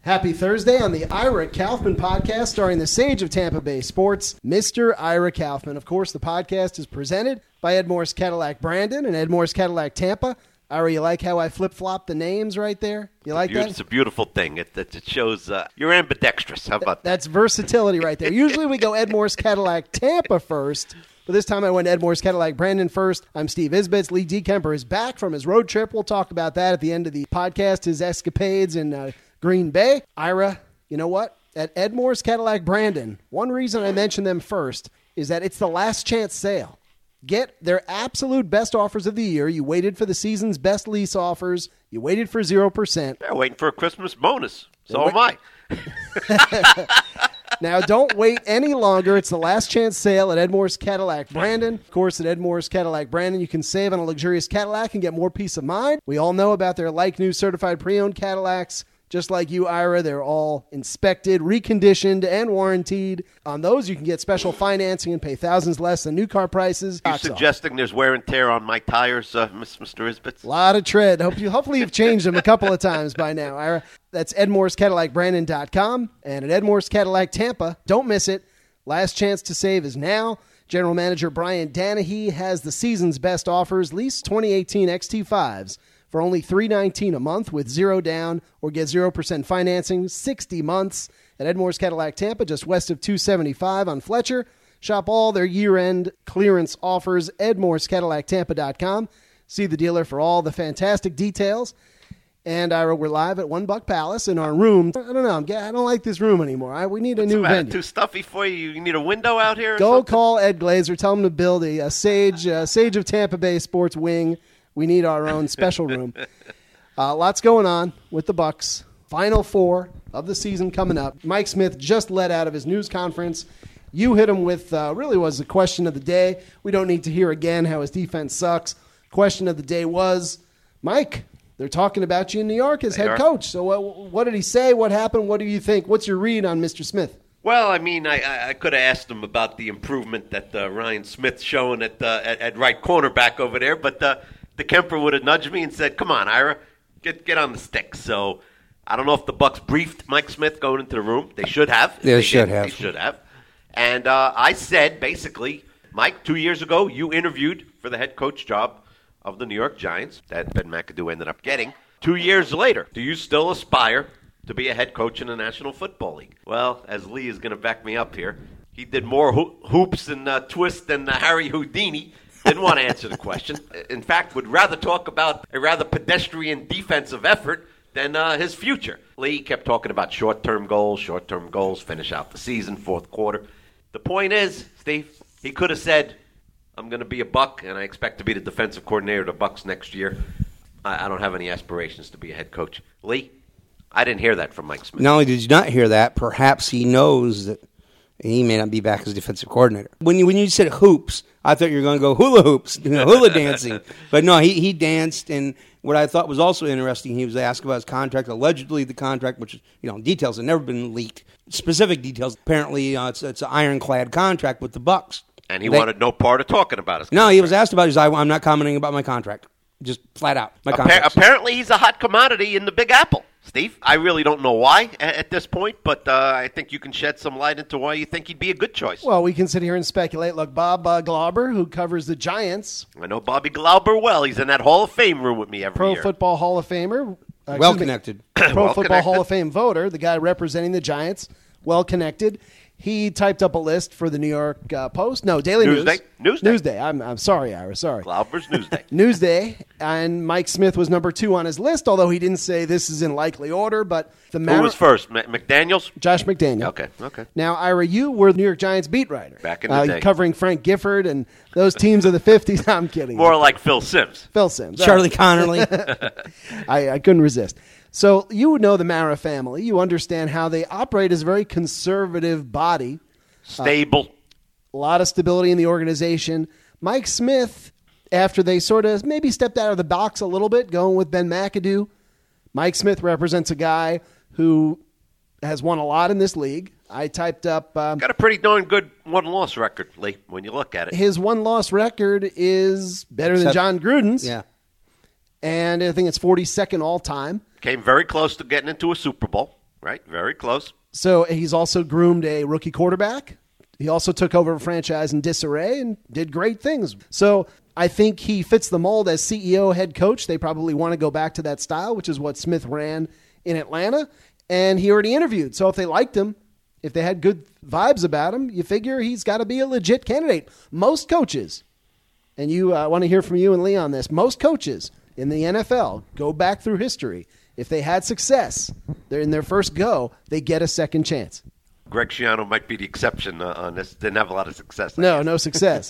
Happy Thursday on the Ira Kaufman podcast starring the sage of Tampa Bay sports, Mr. Ira Kaufman. Of course, the podcast is presented by Ed Morris Cadillac Brandon and Ed Morris Cadillac Tampa. Ira, you like how I flip-flop the names right there? You like that? It's a beautiful thing. It shows you're ambidextrous. How about that? That's versatility right there. Usually we go Ed Morris Cadillac Tampa first, but this time I went Ed Morris Cadillac Brandon first. I'm Steve Isbitz. Lee Dekemper is back from his road trip. We'll talk about that at the end of the podcast, his escapades in Green Bay. Ira, you know what? At Ed Morris Cadillac Brandon, one reason I mentioned them first is that it's the last chance sale. Get their absolute best offers of the year. You waited for the season's best lease offers. You waited for 0%. They're waiting for a Christmas bonus. So am I. Now, don't wait any longer. It's the last chance sale at Ed Morris Cadillac Brandon. Of course, at Ed Morris Cadillac Brandon, you can save on a luxurious Cadillac and get more peace of mind. We all know about their like-new certified pre-owned Cadillacs. Just like you, Ira, they're all inspected, reconditioned, and warranted. On those, you can get special financing and pay thousands less than new car prices. Are you suggesting there's wear and tear on my tires, Mr. Isbitz? A lot of tread. Hopefully you've changed them a couple of times by now, Ira. That's EdMorrisCadillacBrandon.com. And at Ed Morris Cadillac Tampa, don't miss it. Last chance to save is now. General Manager Brian Danahy has the season's best offers. Lease 2018 XT5s. For only $319 a month with zero down or get 0% financing, 60 months at Ed Morris Cadillac Tampa, just west of 275 on Fletcher. Shop all their year-end clearance offers, EdMorrisCadillacTampa.com. See the dealer for all the fantastic details. And Ira, we're live at One Buck Palace in our room. I don't know. I don't like this room anymore. We need a new venue. Too stuffy for you? You need a window out here? Go call Ed Glazer. Tell him to build a sage of Tampa Bay sports wing. We need our own special room. Lots going on with the Bucks. Final four of the season coming up. Mike Smith just let out of his news conference. You hit him with really was the question of the day. We don't need to hear again how his defense sucks. Question of the day was, Mike, they're talking about you in New York as head coach. So what did he say? What happened? What do you think? What's your read on Mr. Smith? Well, I mean, I could have asked him about the improvement that Ryan Smith's showing at right cornerback over there, but the Kemper would have nudged me and said, "Come on, Ira, get on the stick." So I don't know if the Bucks briefed Mike Smith going into the room. They should have. They should have. They should have. And I said, basically, Mike, 2 years ago, you interviewed for the head coach job of the New York Giants that Ben McAdoo ended up getting. 2 years later, do you still aspire to be a head coach in the National Football League? Well, as Lee is going to back me up here, he did more hoops and twists than Harry Houdini. Didn't want to answer the question. In fact, would rather talk about a rather pedestrian defensive effort than his future. Lee kept talking about short-term goals, finish out the season, fourth quarter. The point is, Steve, he could have said, I'm going to be a Buck, and I expect to be the defensive coordinator of the Bucks next year. I don't have any aspirations to be a head coach. Lee, I didn't hear that from Mike Smith. Not only did you not hear that, perhaps he knows that he may not be back as defensive coordinator. When you said hoops, I thought you were going to go hula hoops, hula dancing. But no, he danced, and what I thought was also interesting, he was asked about his contract. Allegedly, the contract, which details have never been leaked, specific details. Apparently, it's an ironclad contract with the Bucks. And he wanted no part of talking about his contract. No, he was asked about it. He said, I'm not commenting about my contract. Just flat out. My contract. Apparently, he's a hot commodity in the Big Apple, Steve. I really don't know why at this point, but I think you can shed some light into why you think he'd be a good choice. Well, we can sit here and speculate. Look, Bob Glauber, who covers the Giants. I know Bobby Glauber well. He's in that Hall of Fame room with me every year. Pro Football Hall of Famer. Well-connected. Pro Football Hall of Fame voter, the guy representing the Giants. Well-connected. He typed up a list for the New York Post. No, Daily Newsday. Newsday. I'm sorry, Ira. Sorry. Glauber's Newsday. Newsday. And Mike Smith was number 2 on his list, although he didn't say this is in likely order. But who was first? McDaniels? Josh McDaniel. Okay. Now, Ira, you were the New York Giants beat writer. Back in the day. Covering Frank Gifford and those teams of the 50s. I'm kidding. More like Phil Simms. Phil Simms. Charlie Connerly. I couldn't resist. So you would know the Mara family. You understand how they operate as a very conservative body. Stable. A lot of stability in the organization. Mike Smith, after they sort of maybe stepped out of the box a little bit, going with Ben McAdoo, Mike Smith represents a guy who has won a lot in this league. I typed up... got a pretty darn good one-loss record, Lee, when you look at it. His one-loss record is better than John Gruden's. Yeah. And I think it's 42nd all-time. Came very close to getting into a Super Bowl. Right, very close. So he's also groomed a rookie quarterback. He also took over a franchise in disarray and did great things. So I think he fits the mold as CEO, head coach. They probably want to go back to that style, which is what Smith ran in Atlanta. And he already interviewed. So if they liked him, if they had good vibes about him, you figure he's got to be a legit candidate. Most coaches, and you want to hear from you and Lee on this, most coaches in the NFL go back through history. If they had success, they're in their first go, they get a second chance. Greg Schiano might be the exception on this. Didn't have a lot of success. No success.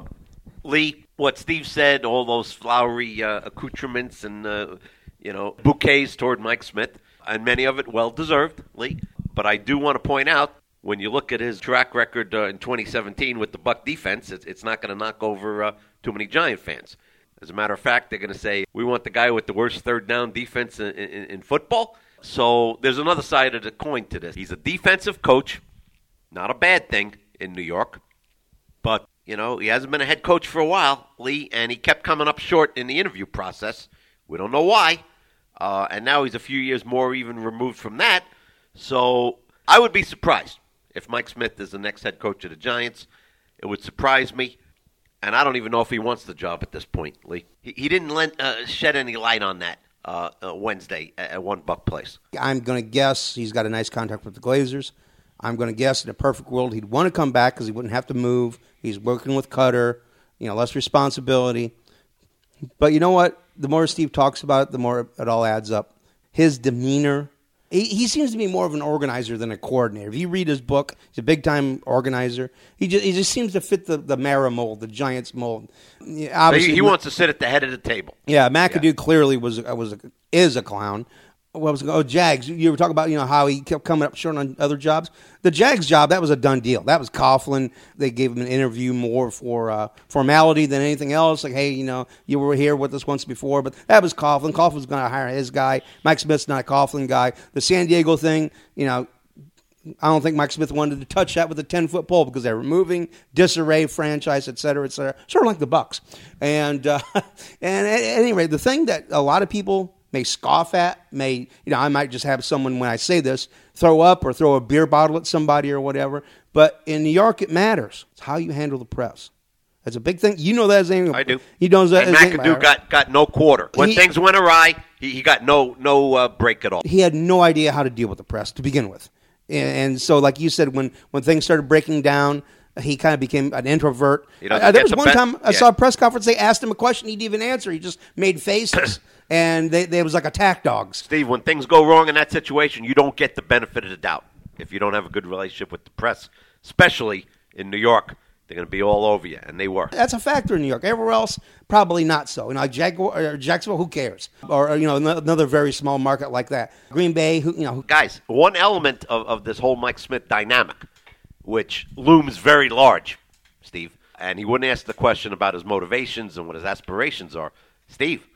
Lee, what Steve said, all those flowery accoutrements and bouquets toward Mike Smith, and many of it well-deserved, Lee. But I do want to point out, when you look at his track record in 2017 with the Buck defense, it's not going to knock over too many Giant fans. As a matter of fact, they're going to say, we want the guy with the worst third down defense in football. So there's another side of the coin to this. He's a defensive coach, not a bad thing in New York. But, he hasn't been a head coach for a while, Lee, and he kept coming up short in the interview process. We don't know why. And now he's a few years more even removed from that. So I would be surprised if Mike Smith is the next head coach of the Giants. It would surprise me. And I don't even know if he wants the job at this point, Lee. He didn't shed any light on that Wednesday at One Buck Place. I'm going to guess he's got a nice contract with the Glazers. I'm going to guess in a perfect world he'd want to come back because he wouldn't have to move. He's working with Cutter, less responsibility. But you know what? The more Steve talks about it, the more it all adds up. His demeanor. He seems to be more of an organizer than a coordinator. If you read his book, he's a big-time organizer. He just seems to fit the Mara mold, the Giants mold. So he wants to sit at the head of the table. Yeah, McAdoo clearly is a clown. Jags. You were talking about how he kept coming up short on other jobs. The Jags job, that was a done deal. That was Coughlin. They gave him an interview more for formality than anything else. Like, hey, you were here with us once before, but that was Coughlin. Coughlin was going to hire his guy. Mike Smith's not a Coughlin guy. The San Diego thing, I don't think Mike Smith wanted to touch that with a 10-foot pole because they were moving, disarray, franchise, et cetera, sort of like the Bucks. And at any rate, the thing that a lot of people may scoff at, I might just have someone, when I say this, throw up or throw a beer bottle at somebody or whatever. But in New York, it matters. It's how you handle the press. That's a big thing. You know that as anything. I do. He knows that. And McAdoo got no quarter. When things went awry, he got no break at all. He had no idea how to deal with the press to begin with. And so, like you said, when things started breaking down, he kind of became an introvert. There was one time I saw a press conference, they asked him a question, he didn't even answer. He just made faces. And they was like attack dogs. Steve, when things go wrong in that situation, you don't get the benefit of the doubt if you don't have a good relationship with the press, especially in New York. They're going to be all over you, and they were. That's a factor in New York. Everywhere else, probably not so. Jacksonville, who cares? Or another very small market like that. Green Bay, Guys, one element of this whole Mike Smith dynamic, which looms very large, Steve, and he wouldn't ask the question about his motivations and what his aspirations are. Steve,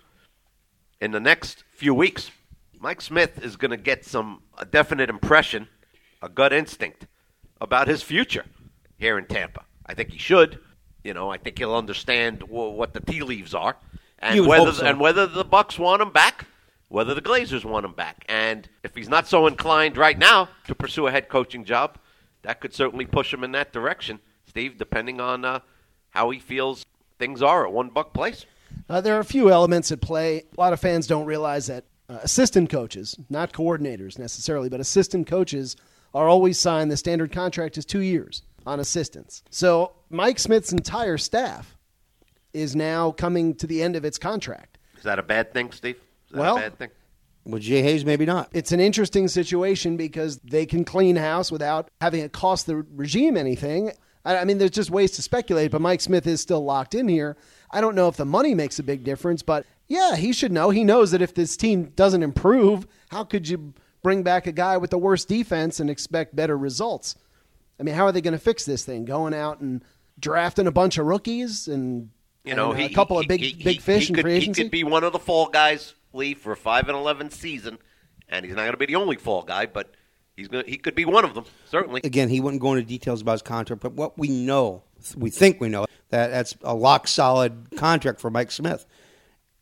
in the next few weeks, Mike Smith is going to get a definite impression, a gut instinct about his future here in Tampa. I think he should. I think he'll understand what the tea leaves are, and whether the Bucks want him back, whether the Glazers want him back. And if he's not so inclined right now to pursue a head coaching job, that could certainly push him in that direction, Steve, depending on how he feels things are at One Buck Place. There are a few elements at play. A lot of fans don't realize that assistant coaches, not coordinators necessarily, but assistant coaches are always signed. The standard contract is 2 years on assistants. So Mike Smith's entire staff is now coming to the end of its contract. Is that a bad thing, Steve? Is that a bad thing? With Jay Hayes, maybe not. It's an interesting situation because they can clean house without having it cost the regime anything. I mean, there's just ways to speculate, but Mike Smith is still locked in here. I don't know if the money makes a big difference, but yeah, he should know. He knows that if this team doesn't improve, how could you bring back a guy with the worst defense and expect better results? I mean, how are they going to fix this thing? Going out and drafting a bunch of rookies and a couple of big fish in free agency? He could be one of the fall guys, Lee, for a 5-11 season, and he's not going to be the only fall guy, but he could be one of them, certainly. Again, he wouldn't go into details about his contract, but what we think we know, that's a lock-solid contract for Mike Smith.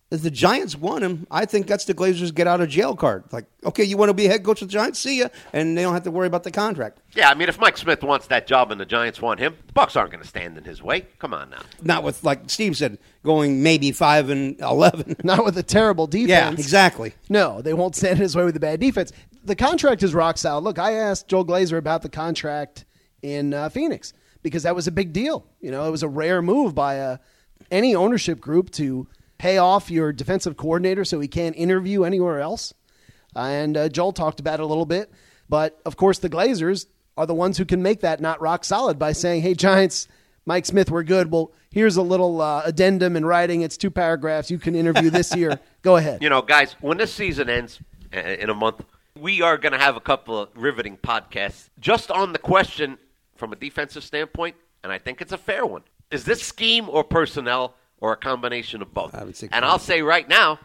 If the Giants want him, I think that's the Glazers' get out of jail card. Like, okay, you want to be head coach of the Giants? See ya. And they don't have to worry about the contract. Yeah, I mean, if Mike Smith wants that job and the Giants want him, the Bucs aren't going to stand in his way. Come on now. Not with, like Steve said, going maybe 5-11. Not with a terrible defense. Yeah, exactly. No, they won't stand in his way with a bad defense. The contract is rock solid. Look, I asked Joel Glazer about the contract in Phoenix because that was a big deal. You know, it was a rare move by any ownership group to pay off your defensive coordinator so he can't interview anywhere else. And Joel talked about it a little bit. But, of course, the Glazers are the ones who can make that not rock solid by saying, hey, Giants, Mike Smith, we're good. Well, here's a little addendum in writing. It's 2 paragraphs. You can interview this year. Go ahead. You know, guys, when this season ends in a month, we are going to have a couple of riveting podcasts just on the question from a defensive standpoint, and I think it's a fair one. Is this scheme or personnel or a combination of both? I would say and I'll say right now,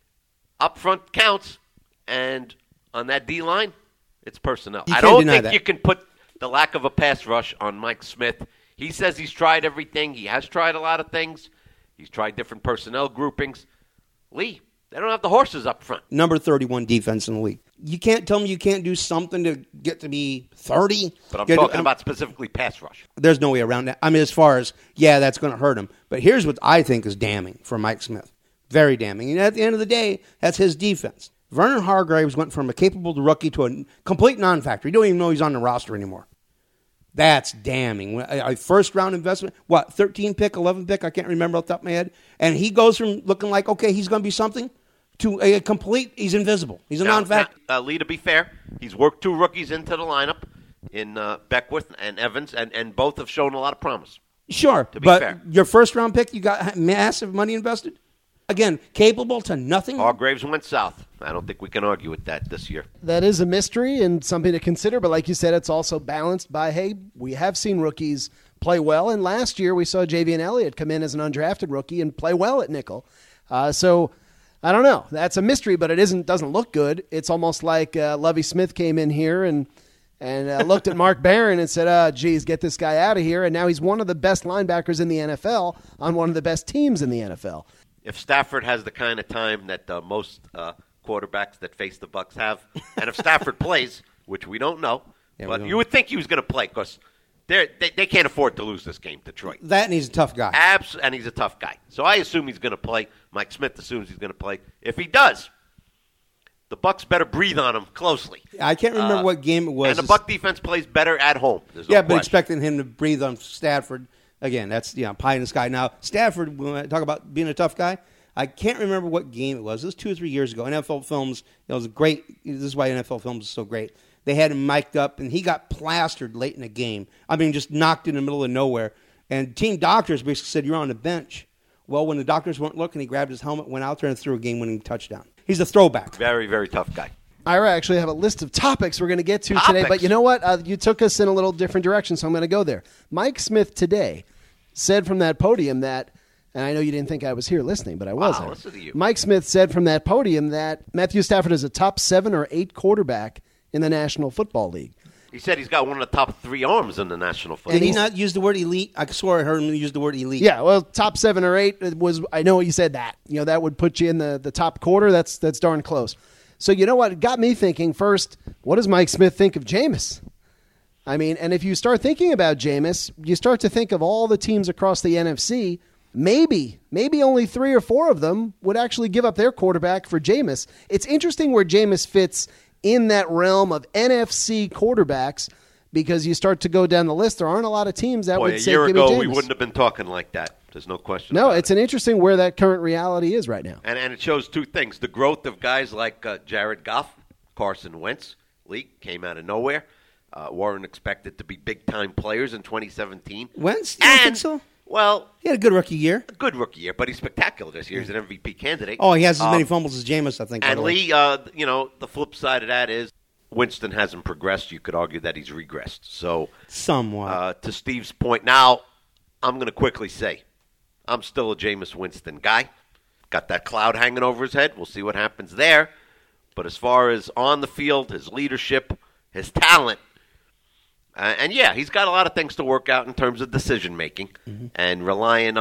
up front counts, and on that D-line, it's personnel. You I can't don't deny think that. you can put the lack of a pass rush on Mike Smith. He says he's tried everything. He has tried a lot of things. He's tried different personnel groupings. Lee, they don't have the horses up front. Number 31 defense in the league. You can't tell me you can't do something to get to be 30. But I'm talking about specifically pass rush. There's no way around that. I mean, as far as, yeah, that's going to hurt him. But here's what I think is damning for Mike Smith. Very damning. And at the end of the day, that's his defense. Vernon Hargreaves went from a capable rookie to a complete non-factor. You don't even know he's on the roster anymore. That's damning. A first-round investment, 13 pick, 11 pick, I can't remember off the top of my head. And he goes from looking like, okay, he's going to be something, to a complete, he's invisible. He's a non-factor. Lee, to be fair, he's worked 2 rookies into the lineup in Beckwith and Evans, and both have shown a lot of promise. Sure, but fair. Your first-round pick, you got massive money invested? Again, capable to nothing? Hargreaves went south. I don't think we can argue with that this year. That is a mystery and something to consider, but like you said, it's also balanced by, hey, we have seen rookies play well, and last year we saw Javian Elliott come in as an undrafted rookie and play well at nickel. So I don't know. That's a mystery, but it doesn't look good. It's almost like Lovie Smith came in here and looked at Mark Barron and said, geez, get this guy out of here, and now he's one of the best linebackers in the NFL on one of the best teams in the NFL. If Stafford has the kind of time that most quarterbacks that face the Bucs have, and if Stafford plays, which we don't know, but you would think he was going to play because they can't afford to lose this game, Detroit. That, and he's a tough guy. And he's a tough guy. So I assume he's going to play. Mike Smith assumes he's going to play. If he does, the Bucs better breathe on him closely. I can't remember what game it was. And the Bucs defense plays better at home. But expecting him to breathe on Stafford, again, that's pie in the sky. Now, Stafford, when I talk about being a tough guy, I can't remember what game it was. It was 2 or 3 years ago. NFL Films, it was great. This is why NFL Films is so great. They had him mic'd up, and he got plastered late in the game. I mean, just knocked in the middle of nowhere. And team doctors basically said, you're on the bench. Well, when the doctors weren't looking, he grabbed his helmet, went out there, and threw a game-winning touchdown. He's a throwback. Very, very tough guy. Ira, actually have a list of topics we're going to get to today. But you know what? You took us in a little different direction, so I'm going to go there. Mike Smith today said from that podium that, and I know you didn't think I was here listening, but I was. Wow, listen to you. Mike Smith said from that podium that Matthew Stafford is a top 7 or 8 quarterback in the National Football League. He said he's got one of the top 3 arms in the National Football League. Did he not use the word elite? I swore I heard him use the word elite. Yeah, well, top 7 or 8 was. I know he said that. You know, that would put you in the top quarter. That's darn close. So you know what? It got me thinking. First, what does Mike Smith think of Jameis? I mean, and if you start thinking about Jameis, you start to think of all the teams across the NFC. Maybe only 3 or 4 of them would actually give up their quarterback for Jameis. It's interesting where Jameis fits in that realm of NFC quarterbacks because you start to go down the list. There aren't a lot of teams that would say, give me Jameis. A year ago, we wouldn't have been talking like that. There's no question No, about it's an interesting where that current reality is right now. And it shows 2 things. The growth of guys like Jared Goff, Carson Wentz, Lee, came out of nowhere. Warren expected to be big-time players in 2017. Wentz? You don't think so? Well, he had a good rookie year. But he's spectacular this year. He's an MVP candidate. Oh, he has as many fumbles as Jameis, I think. And Lee, the flip side of that is Winston hasn't progressed. You could argue that he's regressed. So, somewhat. To Steve's point, now I'm going to quickly say I'm still a Jameis Winston guy. Got that cloud hanging over his head. We'll see what happens there. But as far as on the field, his leadership, his talent, he's got a lot of things to work out in terms of decision-making and relying on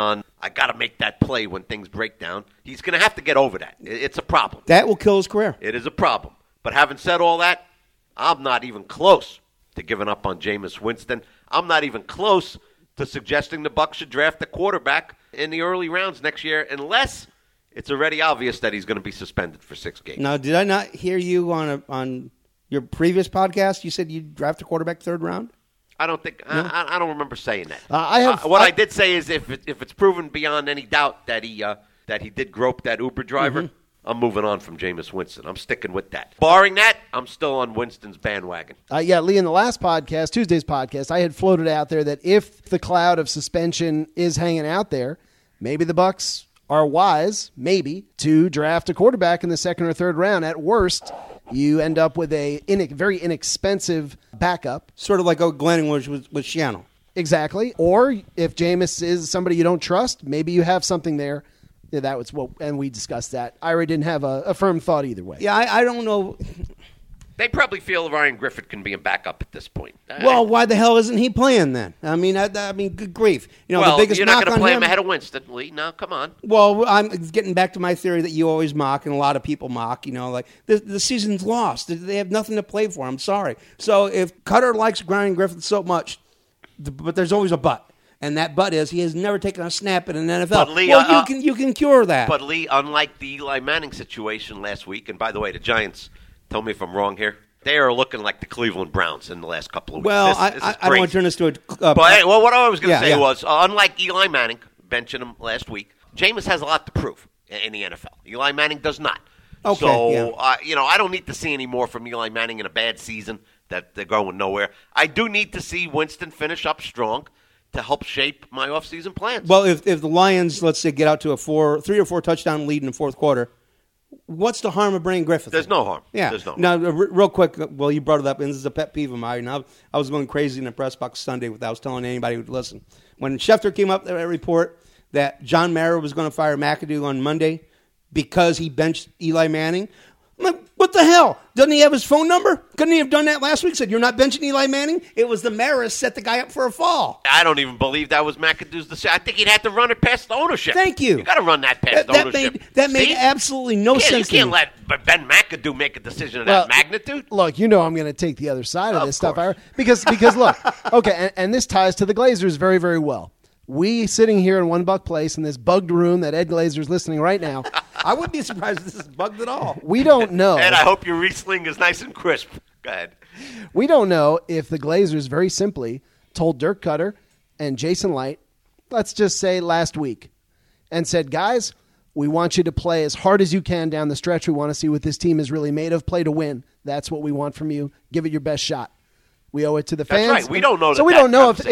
I got to make that play when things break down. He's going to have to get over that. It's a problem. That will kill his career. It is a problem. But having said all that, I'm not even close to giving up on Jameis Winston. I'm not even close to suggesting the Bucs should draft a quarterback in the early rounds next year unless it's already obvious that he's going to be suspended for 6 games. Now, did I not hear you on your previous podcast? You said you'd draft a quarterback 3rd round? I don't think no? I don't remember saying that. I did say is if it's proven beyond any doubt that he did grope that Uber driver, I'm moving on from Jameis Winston. I'm sticking with that. Barring that, I'm still on Winston's bandwagon. Lee, in the last podcast, Tuesday's podcast, I had floated out there that if the cloud of suspension is hanging out there, maybe the Bucs are wise, maybe, to draft a quarterback in the 2nd or 3rd round. At worst, you end up with a very inexpensive backup. Sort of like Glennon was with Shiano. Exactly. Or if Jameis is somebody you don't trust, maybe you have something there. Yeah, that was and we discussed that. Ira didn't have a firm thought either way. Yeah, I don't know. They probably feel Ryan Griffith can be a backup at this point. Well, why the hell isn't he playing then? I mean, good grief. The biggest you're not knock going to on play him him ahead of Winston, Lee. No, come on. Well, I'm getting back to my theory that you always mock, and a lot of people mock. Like the season's lost. They have nothing to play for. I'm sorry. So if Cutter likes Ryan Griffith so much, but there's always a but. And that but is he has never taken a snap in an NFL. But Lee, you can cure that. But Lee, unlike the Eli Manning situation last week, and by the way, the Giants, tell me if I'm wrong here, they are looking like the Cleveland Browns in the last couple of weeks. Well, this is I don't want to turn this to a... what I was going to say was, unlike Eli Manning, benching him last week, Jameis has a lot to prove in the NFL. Eli Manning does not. Okay, so, I don't need to see any more from Eli Manning in a bad season that they're going nowhere. I do need to see Winston finish up strong to help shape my offseason plans. Well, if the Lions, let's say, get out to a 3 or 4 touchdown lead in the 4th quarter, what's the harm of bringing Griffith? There's no harm. Yeah. There's no harm. Now, real quick, well, you brought it up, and this is a pet peeve of mine. I was going crazy in the press box Sunday without telling anybody who'd listen. When Schefter came up with that report that John Mara was going to fire McAdoo on Monday because he benched Eli Manning, I'm like, what the hell? Doesn't he have his phone number? Couldn't he have done that last week? Said, you're not benching Eli Manning? It was the Maris set the guy up for a fall. I don't even believe that was McAdoo's decision. I think he'd have to run it past the ownership. Thank you. You got to run that past ownership. That made absolutely no sense to me. You can't let Ben McAdoo make a decision of that magnitude. Look, I'm going to take the other side of this stuff, Ira, because look, okay, and this ties to the Glazers very, very well. We sitting here in One Buck Place in this bugged room that Ed Glazer's listening right now. I wouldn't be surprised if this is bugged at all. We don't know. And I hope your Riesling is nice and crisp. Go ahead. We don't know if the Glazers very simply told Dirk Cutter and Jason Light, let's just say last week, and said, guys, we want you to play as hard as you can down the stretch. We want to see what this team is really made of. Play to win. That's what we want from you. Give it your best shot. We owe it to the fans. That's right. We don't know. So we don't know if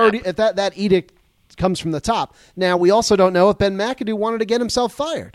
that edict comes from the top. Now, we also don't know if Ben McAdoo wanted to get himself fired.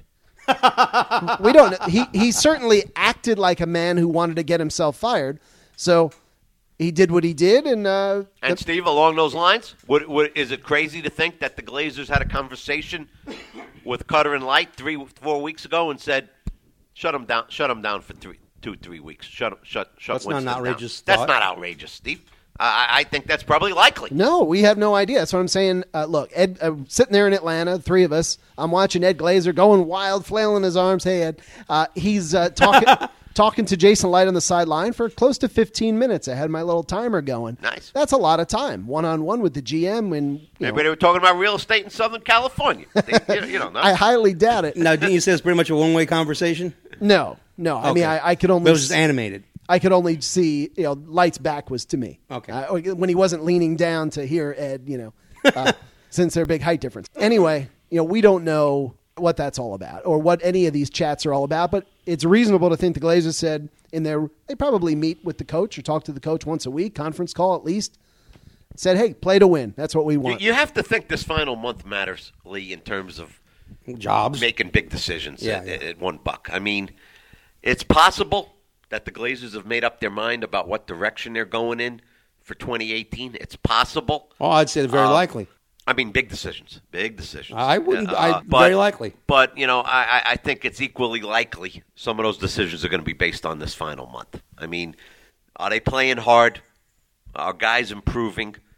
We don't know. He certainly acted like a man who wanted to get himself fired. So he did what he did. And Steve, along those lines, is it crazy to think that the Glazers had a conversation with Cutter and Light 3-4 weeks ago and said, shut him down for 2-3 weeks. Shut That's not an outrageous down. thought. That's not outrageous, Steve. I think that's probably likely. No, we have no idea. That's what I'm saying. Look, Ed, sitting there in Atlanta, 3 of us. I'm watching Ed Glazer going wild, flailing his arms. Hey, Ed. He's talking to Jason Light on the sideline for close to 15 minutes. I had my little timer going. Nice. That's a lot of time, one-on-one with the GM. And maybe they were talking about real estate in Southern California. I highly doubt it. Now, didn't you say it's pretty much a one-way conversation? No. Okay. I mean, I could only. But it was just animated. I could only see, Light's back was to me. Okay. When he wasn't leaning down to hear Ed, since their big height difference. Anyway, we don't know what that's all about or what any of these chats are all about, but it's reasonable to think the Glazers said they probably meet with the coach or talk to the coach once a week, conference call at least, said, hey, play to win. That's what we want. You have to think this final month matters, Lee, in terms of jobs, making big decisions at $1. I mean, it's possible that the Glazers have made up their mind about what direction they're going in for 2018. It's possible. Oh, I'd say very likely. I mean, big decisions. I wouldn't. Very likely. But, I think it's equally likely some of those decisions are going to be based on this final month. I mean, are they playing hard? Are guys improving?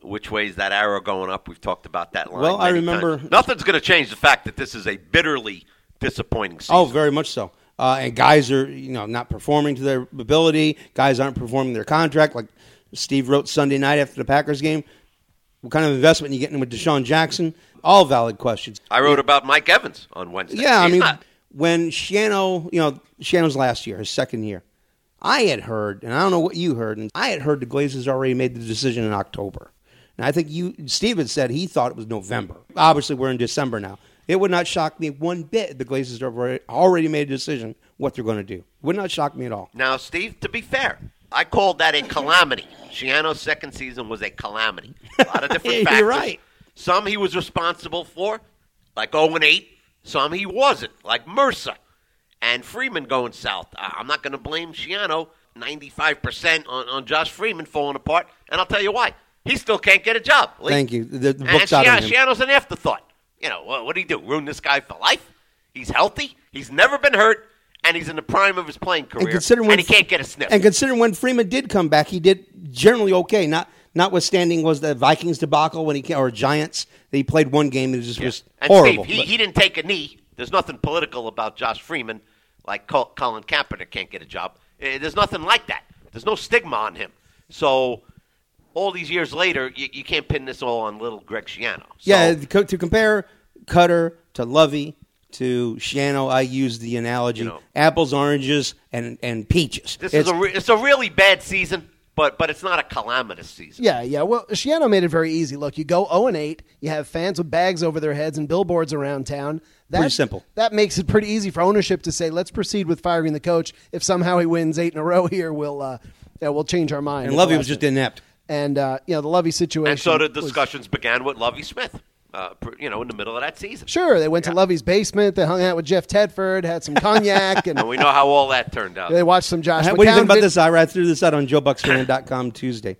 which way is that arrow going up? We've talked about that line. Well, I many remember- times. Nothing's going to change the fact that this is a bitterly disappointing season. Oh, very much so. And guys are, not performing to their ability. Guys aren't performing their contract. Like Steve wrote Sunday night after the Packers game. What kind of investment are you getting with Deshaun Jackson? All valid questions. I wrote about Mike Evans on Wednesday. Yeah, He's not. when Shiano, Shiano's last year, his second year, I had heard, and I don't know what you heard, and I had heard the Glazers already made the decision in October. And I think Steve had said he thought it was November. Obviously, we're in December now. It would not shock me one bit the Glazers have already made a decision what they're going to do. Would not shock me at all. Now, Steve, to be fair, I called that a calamity. Shiano's second season was a calamity. A lot of different factors. You're right. Some he was responsible for, like 0-8. Some he wasn't, like Mercer and Freeman going south. I'm not going to blame Shiano 95% on Josh Freeman falling apart, and I'll tell you why. He still can't get a job. Lee. Thank you. The book's out on him. Shiano's an afterthought. What did he do? Ruin this guy for life? He's healthy. He's never been hurt. And he's in the prime of his playing career. And he can't get a sniff. And considering when Freeman did come back, he did generally okay. Notwithstanding was the Vikings debacle or Giants. He played one game and it just was and horrible. Steve, he didn't take a knee. There's nothing political about Josh Freeman like Colin Kaepernick can't get a job. There's nothing like that. There's no stigma on him. So all these years later, you can't pin this all on little Greg Schiano. So, to compare Cutter to Lovey to Shiano, I use the analogy apples, oranges, and peaches. It's a really bad season, but it's not a calamitous season. Yeah. Well, Shiano made it very easy. Look, you go 0-8, you have fans with bags over their heads and billboards around town. Pretty simple. That makes it pretty easy for ownership to say, let's proceed with firing the coach. If somehow he wins 8 in a row here, we'll change our mind. And Lovey was just inept. And, the Lovey situation. And so the discussions began with Lovey Smith, in the middle of that season. Sure. They went to Lovey's basement. They hung out with Jeff Tedford, had some cognac. And we know how all that turned out. They watched some Josh McCown. What do you think about this? I threw this out on JoeBucksFan.com Tuesday.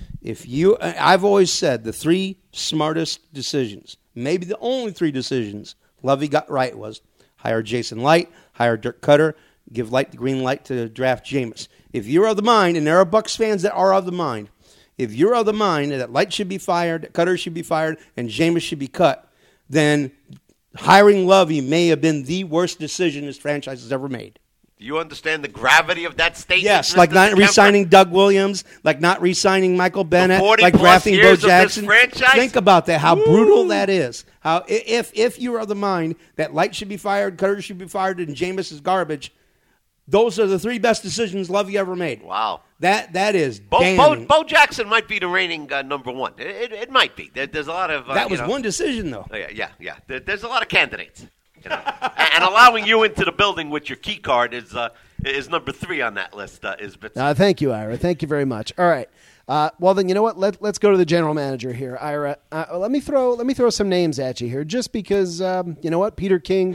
I've always said the 3 smartest decisions, maybe the only 3 decisions Lovey got right was hire Jason Light, hire Dirk Cutter, give Light the green light to draft Jameis. If you're of the mind, and there are Bucs fans that are of the mind, if you're of the mind that Light should be fired, that Cutter should be fired, and Jameis should be cut, then hiring Lovey may have been the worst decision this franchise has ever made. Do you understand the gravity of that statement? Yes, like not re-signing Doug Williams, like not re-signing Michael Bennett, like drafting Bo Jackson. Think about that, how brutal that is. How if you are of the mind that Light should be fired, Cutter should be fired, and Jameis is garbage, those are the 3 best decisions Lovey ever made. Wow. That is damning. Bo Jackson might be the reigning number 1. It might be. There's a lot of... that was one decision, though. Yeah. There's a lot of candidates. And allowing you into the building with your key card is number 3 on that list. Thank you, Ira. Thank you very much. All right. Well, then, you know what? Let's go to the general manager here, Ira. Let me throw some names at you here, just because, you know what? Peter King,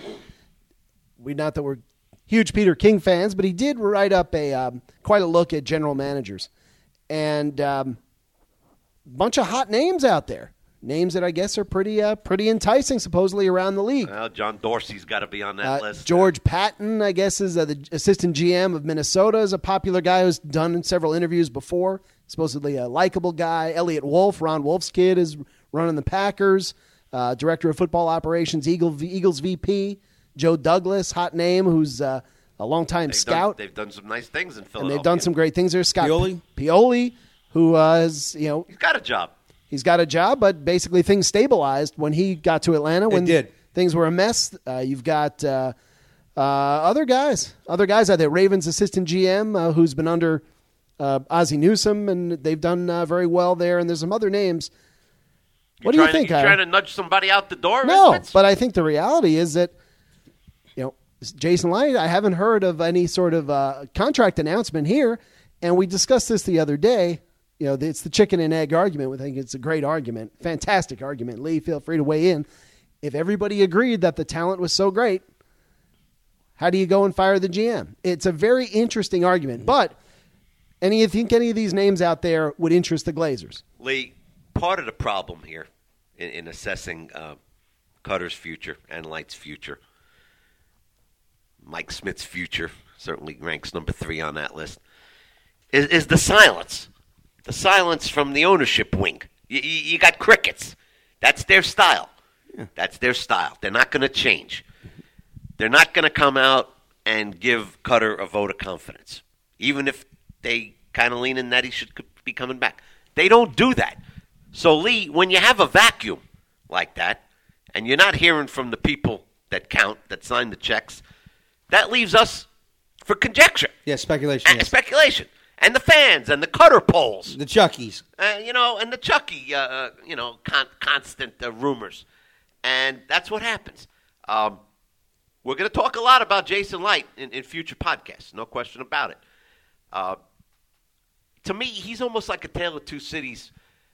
not that we're huge Peter King fans, but he did write up quite a look at general managers. And bunch of hot names out there. Names that I guess are pretty enticing, supposedly, around the league. Well, John Dorsey's got to be on that list. George Patton, I guess, is the assistant GM of Minnesota, is a popular guy who's done several interviews before. Supposedly a likable guy. Elliott Wolf, Ron Wolf's kid, is running the Packers. Director of football operations, Eagles VP. Joe Douglas, hot name, who's a longtime scout. They've done some nice things in Philadelphia. And they've done some great things there. Scott Pioli, who is, he's got a job. He's got a job, but basically things stabilized when he got to Atlanta. When things were a mess, you've got other guys out there. Ravens assistant GM, who's been under Ozzie Newsome, and they've done very well there. And there's some other names. What do you think? You're trying to nudge somebody out the door? No, but I think the reality is that Jason Light, I haven't heard of any sort of contract announcement here, and we discussed this the other day. It's the chicken and egg argument. I think it's a great argument, fantastic argument. Lee, feel free to weigh in. If everybody agreed that the talent was so great, how do you go and fire the GM? It's a very interesting argument. But you think any of these names out there would interest the Glazers? Lee, part of the problem here in assessing Cutter's future and Light's future, Mike Smith's future certainly ranks number 3 on that list, is the silence. The silence from the ownership wing. You got crickets. That's their style. Yeah. That's their style. They're not going to change. They're not going to come out and give Cutter a vote of confidence, even if they kind of lean in that he should be coming back. They don't do that. So, Lee, when you have a vacuum like that, and you're not hearing from the people that count, that sign the checks, that leaves us for conjecture. Yeah, speculation. Yes. Speculation. And the fans and the Cutter polls. The Chuckies. And the Chucky, constant rumors. And that's what happens. We're going to talk a lot about Jason Licht in future podcasts. No question about it. To me, he's almost like a tale of two cities.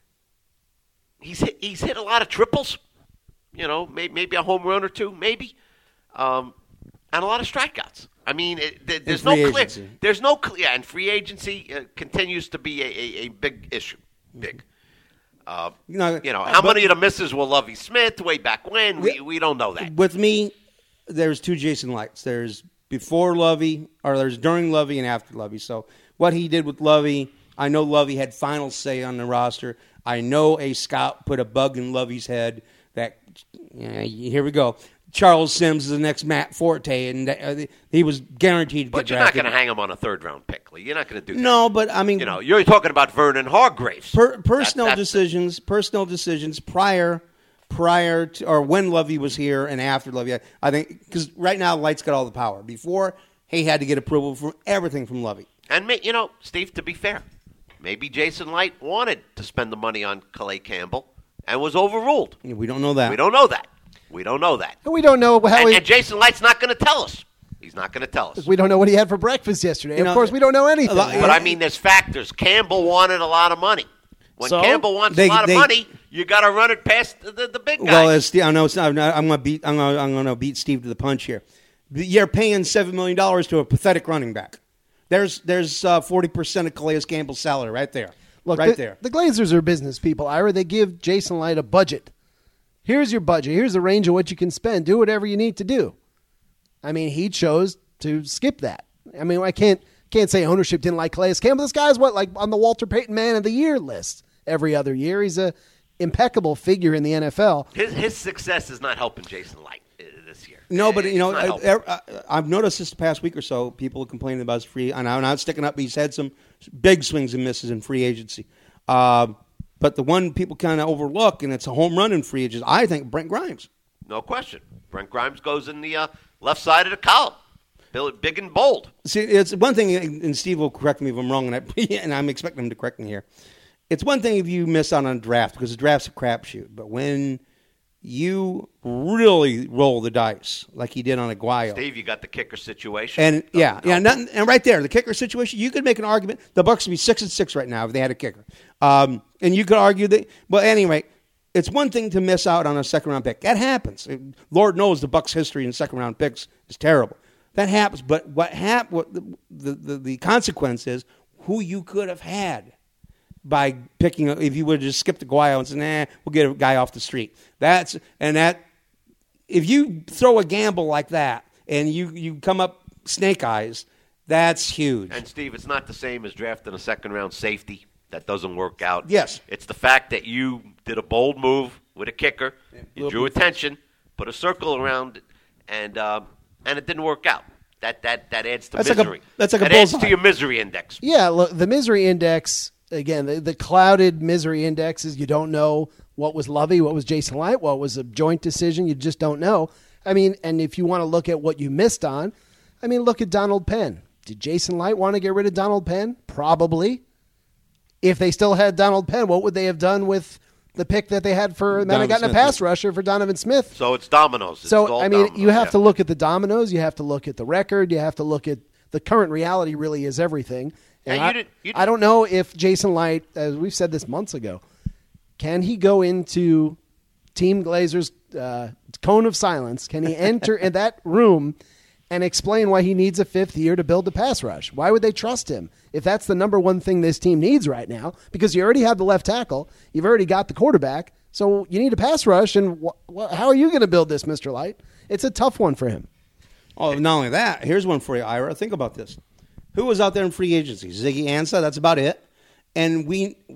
He's hit a lot of triples. Maybe a home run or two, maybe. And a lot of strikeouts. I mean, there's no clear. There's no clear, and free agency continues to be a big issue. Big. How many of the misses were Lovie Smith way back when? We don't know that. With me, there's two Jason Lichts. There's before Lovie, or there's during Lovie and after Lovie. So what he did with Lovie, I know Lovie had final say on the roster. I know a scout put a bug in Lovie's head that, here we go. Charles Sims is the next Matt Forte, and he was guaranteed to get drafted. But you're not going to hang him on a third-round pick, Lee. You're not going to do that. No, but I mean... you're talking about Vernon Hargreaves. Personal decisions prior to, or when Lovie was here and after Lovie. I think, because right now, Light's got all the power. Before, he had to get approval for everything from Lovie. And, Steve, to be fair, maybe Jason Licht wanted to spend the money on Calais Campbell and was overruled. We don't know that. We don't know that. We don't know that. And we don't know how and Jason Light's not going to tell us. He's not going to tell us. We don't know what he had for breakfast yesterday. Of course, we don't know anything. But, I mean, there's factors. Campbell wanted a lot of money. When Campbell wants a lot of money, you got to run it past the big guy. Well, I know I'm going to beat Steve to the punch here. You're paying $7 million to a pathetic running back. There's 40% of Calais Campbell's salary right there. Look, there. The Glazers are business people, Ira. They give Jason Licht a budget. Here's your budget. Here's the range of what you can spend. Do whatever you need to do. I mean, he chose to skip that. I mean, I can't say ownership didn't like Calais Campbell. This guy's on the Walter Payton Man of the Year list every other year. He's a impeccable figure in the NFL. His success is not helping Jason Licht this year. No, but I've noticed this the past week or so, people complaining about his free. And I'm not sticking up. He's had some big swings and misses in free agency. But the one people kind of overlook, and it's a home run in free agency, I think Brent Grimes. No question. Brent Grimes goes in the left side of the column. Big and bold. See, it's one thing, and Steve will correct me if I'm wrong, and I'm expecting him to correct me here. It's one thing if you miss out on a draft, because the draft's a crapshoot. But when you really roll the dice, like he did on Aguayo. Steve, you got the kicker situation. And right there, the kicker situation, you could make an argument. The Bucs would be 6-6 right now if they had a kicker. And you could argue that, but anyway, it's one thing to miss out on a second-round pick. That happens. Lord knows the Bucs' history in second-round picks is terrible. That happens. But what the consequence is who you could have had by picking, if you would have just skipped Aguayo and said, we'll get a guy off the street. If you throw a gamble like that and you come up snake eyes, that's huge. And Steve, it's not the same as drafting a second-round safety. That doesn't work out. Yes. It's the fact that you did a bold move with a kicker. You drew attention, put a circle around it, and it didn't work out. That adds to misery. That's like a bullseye. Adds to your misery index. Yeah, look, the misery index, again, the clouded misery index is you don't know what was Lovie, what was Jason Licht, what was a joint decision. You just don't know. I mean, and if you want to look at what you missed on, I mean, look at Donald Penn. Did Jason Licht want to get rid of Donald Penn? Probably. If they still had Donald Penn, what would they have done with the pick that they had for, and then I got in a pass rusher for Donovan Smith? So it's dominoes. So, I mean, dominoes, you have to look at the dominoes. You have to look at the record. You have to look at the current reality really is everything. And I don't know if Jason Licht, as we've said this months ago, can he go into Team Glazer's cone of silence? Can he enter in that room and explain why he needs a fifth year to build a pass rush? Why would they trust him if that's the number one thing this team needs right now? Because you already have the left tackle. You've already got the quarterback. So you need a pass rush. And how are you going to build this, Mr. Licht? It's a tough one for him. Oh, not only that, here's one for you, Ira. Think about this. Who was out there in free agency? Ziggy Ansah, that's about it. And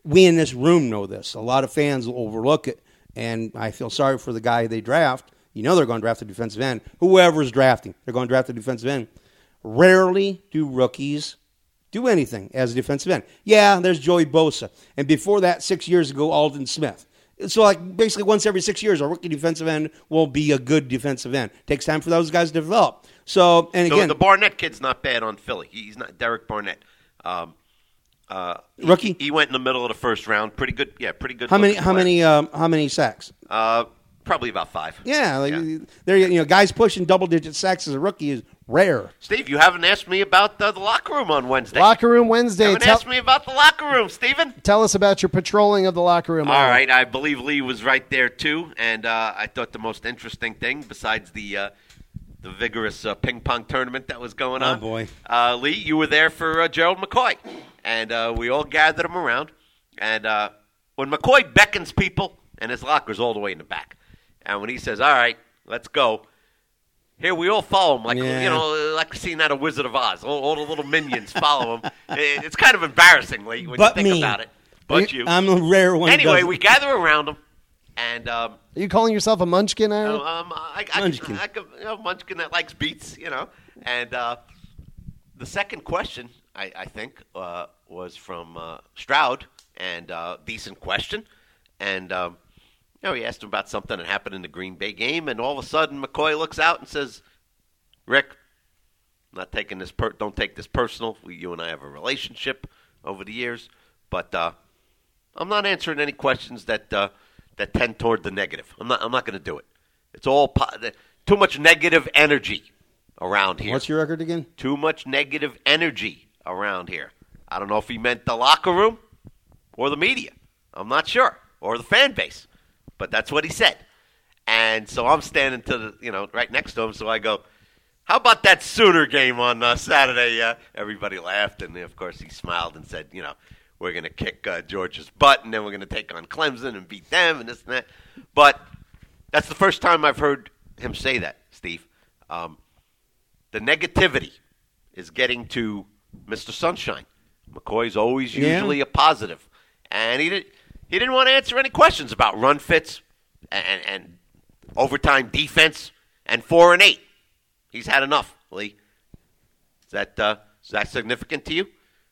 we in this room know this. A lot of fans will overlook it, and I feel sorry for the guy they draft. You know they're going to draft a defensive end. Whoever's drafting, they're going to draft a defensive end. Rarely do rookies do anything as a defensive end. Yeah, there's Joey Bosa. And before that, 6 years ago, Alden Smith. So, like, basically once every 6 years, a rookie defensive end will be a good defensive end. Takes time for those guys to develop. So, and again, the Barnett kid's not bad on Philly. He's not Derek Barnett. Rookie? He went in the middle of the first round. Pretty good. Yeah, pretty good. How many sacks? Probably about 5. Yeah, there guys pushing double-digit sacks as a rookie is rare. Steve, you haven't asked me about the locker room on Wednesday. Locker room Wednesday. You haven't asked me about the locker room, Steven. Tell us about your patrolling of the locker room. All right, I believe Lee was right there too, and I thought the most interesting thing, besides the vigorous ping pong tournament that was going on. Oh boy, Lee, you were there for Gerald McCoy, and we all gathered him around. And when McCoy beckons people, and his locker's all the way in the back, and when he says, "All right, let's go," here we all follow him, like we've seen out of Wizard of Oz. All the little minions follow him. It's kind of embarrassing, Lee, when you think about it. But you, I'm a rare one. Anyway, we gather around him, and are you calling yourself a munchkin, Aaron? Munchkin. Munchkin that likes beats, And the second question, I think, was from Stroud, and decent question, and. He asked him about something that happened in the Green Bay game, and all of a sudden McCoy looks out and says, "Rick, I'm not taking this. Don't take this personal. You and I have a relationship over the years, but I'm not answering any questions that tend toward the negative. I'm not going to do it. It's all too much negative energy around here. What's your record again? Too much negative energy around here. I don't know if he meant the locker room or the media. I'm not sure, or the fan base." But that's what he said. And so I'm standing right next to him. So I go, "How about that Sooner game on Saturday?" Everybody laughed. And, of course, he smiled and said, "We're going to kick Georgia's butt, and then we're going to take on Clemson and beat them and this and that." But that's the first time I've heard him say that, Steve. The negativity is getting to Mr. Sunshine. McCoy's always usually a positive. And he didn't want to answer any questions about run fits and overtime defense and 4 and 8. He's had enough, Lee. Is that significant to you?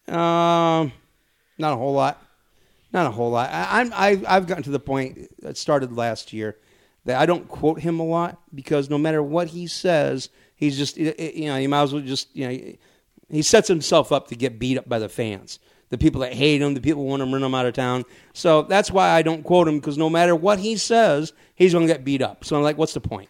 Not a whole lot. Not a whole lot. I've gotten to the point that started last year that I don't quote him a lot because no matter what he says, he's just he might as well just he sets himself up to get beat up by the fans. The people that hate him, the people who want to run him out of town. So that's why I don't quote him, because no matter what he says, he's going to get beat up. So I'm like, what's the point?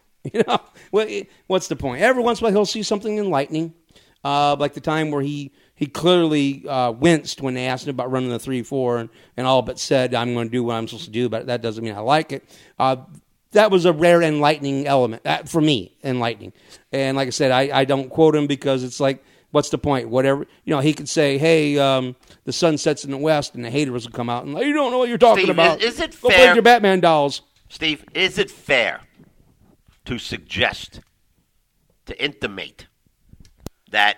What's the point? Every once in a while he'll see something enlightening, like the time where he clearly winced when they asked him about running the 3-4 and all but said, "I'm going to do what I'm supposed to do, but that doesn't mean I like it." That was a rare enlightening element, for me, enlightening. And like I said, I don't quote him because it's like, what's the point? Whatever, he could say, "Hey, the sun sets in the west," and the haters will come out and you don't know what you're talking about. Is it Go fair? play with your Batman dolls. Steve, is it fair to suggest, to intimate that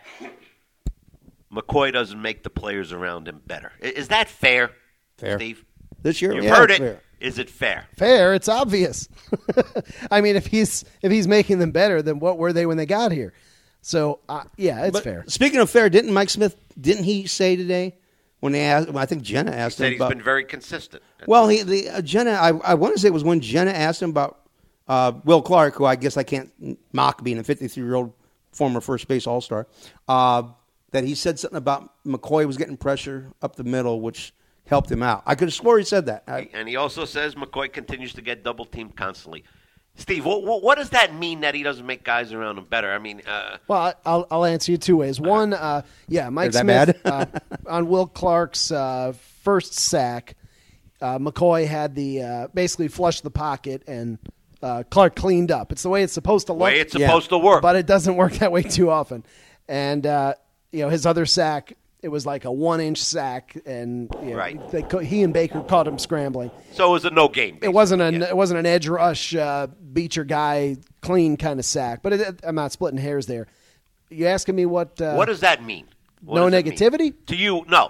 McCoy doesn't make the players around him better? Is that fair, Steve? This year, You've heard it. Fair. Is it fair? Fair. It's obvious. I mean, if he's making them better, then what were they when they got here? So, it's fair. Speaking of fair, didn't Mike Smith, didn't he say today when they asked, I think Jenna asked him about. He's been very consistent. Well, Jenna, I want to say it was when Jenna asked him about Will Clark, who I guess I can't mock being a 53-year-old former first base all-star, that he said something about McCoy was getting pressure up the middle, which helped him out. I could have swore he said that. And he also says McCoy continues to get double-teamed constantly. Steve, what does that mean that he doesn't make guys around him better? I mean, well, I'll answer you two ways. One, Mike Smith on Will Clark's first sack, McCoy had the basically flushed the pocket and Clark cleaned up. It's the way it's supposed to look. The way it's supposed to work, but it doesn't work that way too often. And his other sack, it was like a 1-inch sack, and right. He and Baker caught him scrambling. So it was a no game. It wasn't an edge rush, beat your guy clean kind of sack. But I'm not splitting hairs there. You asking me what? What does that mean? No negativity to you? No.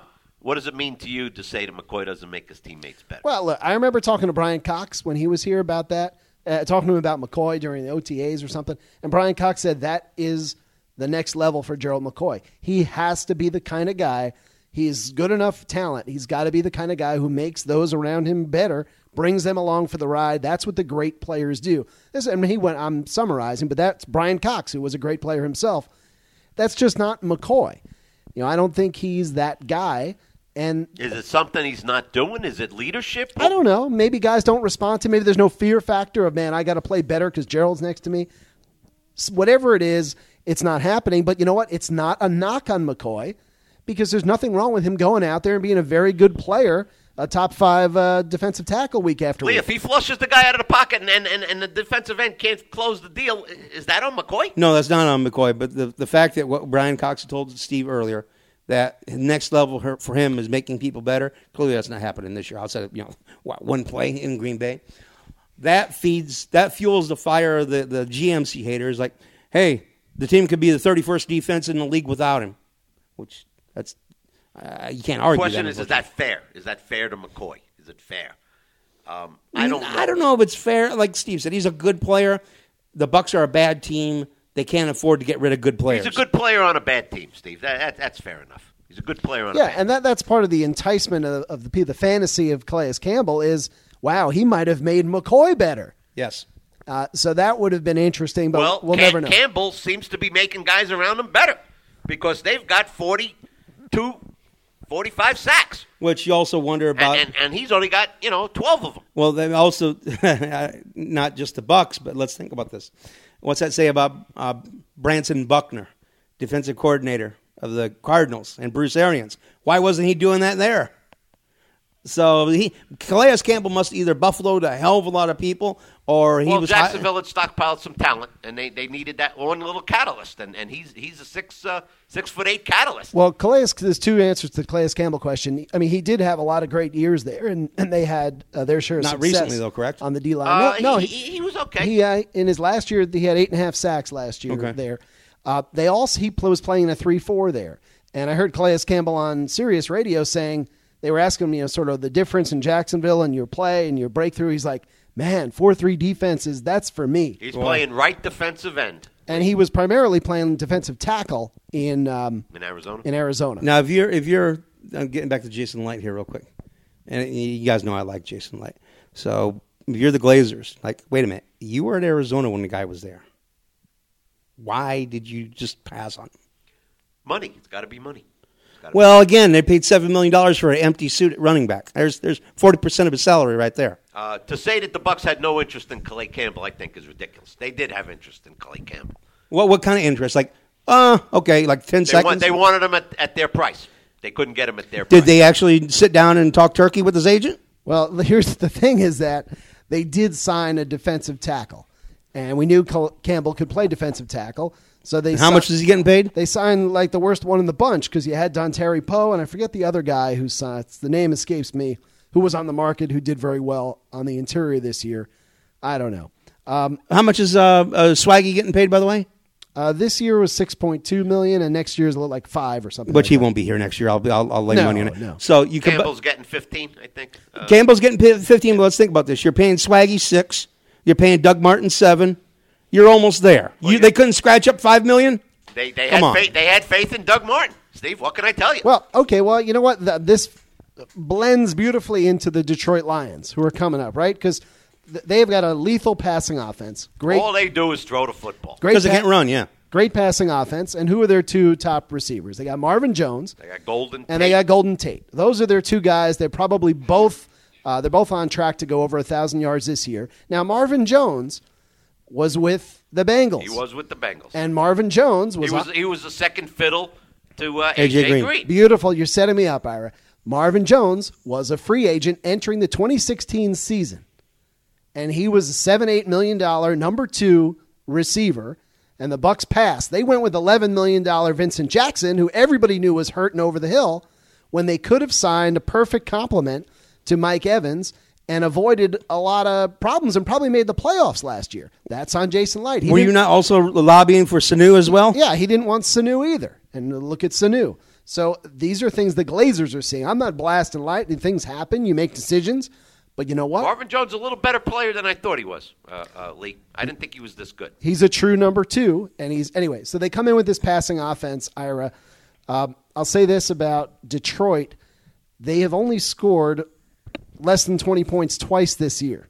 What does it mean to you to say that McCoy doesn't make his teammates better? Well, look, I remember talking to Brian Cox when he was here about that, talking to him about McCoy during the OTAs or something, and Brian Cox said that is the next level for Gerald McCoy. He has to be the kind of guy, he's good enough talent, he's got to be the kind of guy who makes those around him better, brings them along for the ride. That's what the great players do. I'm summarizing, but that's Brian Cox, who was a great player himself. That's just not McCoy. I don't think he's that guy. And is it something he's not doing? Is it leadership? I don't know. Maybe guys don't respond to. Maybe there's no fear factor of, man, I got to play better because Gerald's next to me. Whatever it is, it's not happening. But you know what? It's not a knock on McCoy because there's nothing wrong with him going out there and being a very good player, a top 5 defensive tackle week after week. If he flushes the guy out of the pocket and the defensive end can't close the deal, is that on McCoy? No, that's not on McCoy. But the fact that what Brian Cox told Steve earlier, that next level for him is making people better. Clearly, that's not happening this year. Outside of one play in Green Bay, that fuels the fire of the GMC haters. Like, hey, the team could be the 31st defense in the league without him, which that's you can't argue. The question is that fair? Is that fair to McCoy? Is it fair? I don't know. I don't know if it's fair. Like Steve said, he's a good player. The Bucs are a bad team. They can't afford to get rid of good players. He's a good player on a bad team, Steve. That's fair enough. He's a good player on a bad team. Yeah, and that's part of the enticement of the fantasy of Calais Campbell is, wow, he might have made McCoy better. Yes. So that would have been interesting, but we'll never know. Campbell seems to be making guys around him better because they've got 42, 45 sacks. Which you also wonder about. And he's only got, 12 of them. Well, then also, not just the Bucs, but let's think about this. What's that say about Branson Buckner, defensive coordinator of the Cardinals, and Bruce Arians? Why wasn't he doing that there? So Calais Campbell must either buffaloed a hell of a lot of people, or he was. Jacksonville had stockpiled some talent, and they needed that one little catalyst, and he's a 6'8" catalyst. Well, there's two answers to the Calais Campbell question. I mean, he did have a lot of great years there, and they had their share of success. Not recently, though, correct? On the D line. No, he was okay. He in his last year, he had 8.5 sacks last year there. He was playing a 3-4 there, and I heard Calais Campbell on Sirius Radio saying. They were asking him, sort of the difference in Jacksonville and your play and your breakthrough. He's like, man, 4-3 defenses, that's for me. He's playing right defensive end. And he was primarily playing defensive tackle in Arizona. Now, if you're I'm getting back to Jason Light here real quick. And you guys know I like Jason Light. So if you're the Glazers, like, wait a minute. You were at Arizona when the guy was there. Why did you just pass on him? Money. It's got to be money. Well, again, they paid $7 million for an empty suit at running back. There's 40% of his salary right there. To say that the Bucs had no interest in Calais Campbell, I think, is ridiculous. They did have interest in Calais Campbell. What kind of interest? Like, okay, like 10 seconds? They wanted him at their price. They couldn't get him at their price. Did they actually sit down and talk turkey with his agent? Well, here's the thing is that they did sign a defensive tackle. And we knew Campbell could play defensive tackle. So how much is he getting paid? They signed like the worst one in the bunch because you had Dontari Poe, and I forget the other guy who signed. The name escapes me. Who was on the market, who did very well on the interior this year. I don't know. How much is Swaggy getting paid, by the way? This year was $6.2 million, and next year is like $5 million or something. But he won't be here next year. I'll lay money on it. No. So Campbell's getting 15, I think. Campbell's getting paid 15. But let's think about this. You're paying Swaggy 6. You're paying Doug Martin 7. You're almost there. They couldn't scratch up $5 million. They had faith in Doug Martin. Steve, what can I tell you? Well, okay. Well, you know what? This blends beautifully into the Detroit Lions, who are coming up, right? Because they've got a lethal passing offense. Great. All they do is throw the football. Because they can't run, yeah. Great passing offense. And who are their two top receivers? They got Marvin Jones. They got Golden Tate. And they got Golden Tate. Those are their two guys. They're probably both they're both on track to go over 1,000 yards this year. Now, Marvin Jones was with the Bengals. He was with the Bengals. And Marvin Jones he was the second fiddle to A.J. Green. Beautiful. You're setting me up, Ira. Marvin Jones was a free agent entering the 2016 season. And he was a $7-8 million number 2 receiver. And the Bucs passed. They went with $11 million Vincent Jackson, who everybody knew was hurting over the hill, when they could have signed a perfect complement to Mike Evans and avoided a lot of problems and probably made the playoffs last year. That's on Jason Light. Were you not also lobbying for Sanu as well? Yeah, he didn't want Sanu either. And look at Sanu. So these are things the Glazers are seeing. I'm not blasting light. Things happen. You make decisions. But you know what? Marvin Jones is a little better player than I thought he was, Lee. I didn't think he was this good. He's a true number 2. And anyway, so they come in with this passing offense, Ira. I'll say this about Detroit. They have only scored less than 20 points twice this year.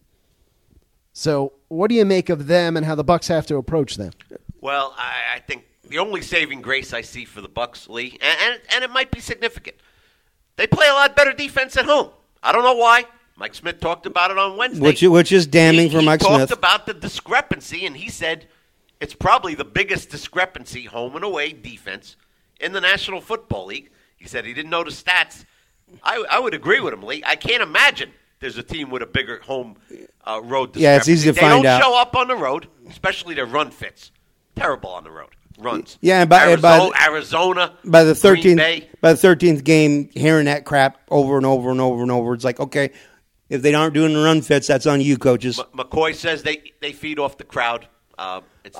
So what do you make of them and how the Bucs have to approach them? Well, I think the only saving grace I see for the Bucs, Lee, and it might be significant, they play a lot better defense at home. I don't know why. Mike Smith talked about it on Wednesday. Which is damning for Mike Smith. He talked about the discrepancy, and he said it's probably the biggest discrepancy, home and away defense, in the National Football League. He said he didn't know the stats. I would agree with him, Lee. I can't imagine there's a team with a bigger home road discrepancy. Yeah, it's easy to find out. They don't show up on the road, especially their run fits. Terrible on the road. Runs. Yeah, and Arizona, by the 13th, Green Bay. by the 13th game, hearing that crap over and over and over and over, it's like, okay, if they aren't doing the run fits, that's on you, coaches. McCoy says they feed off the crowd. That's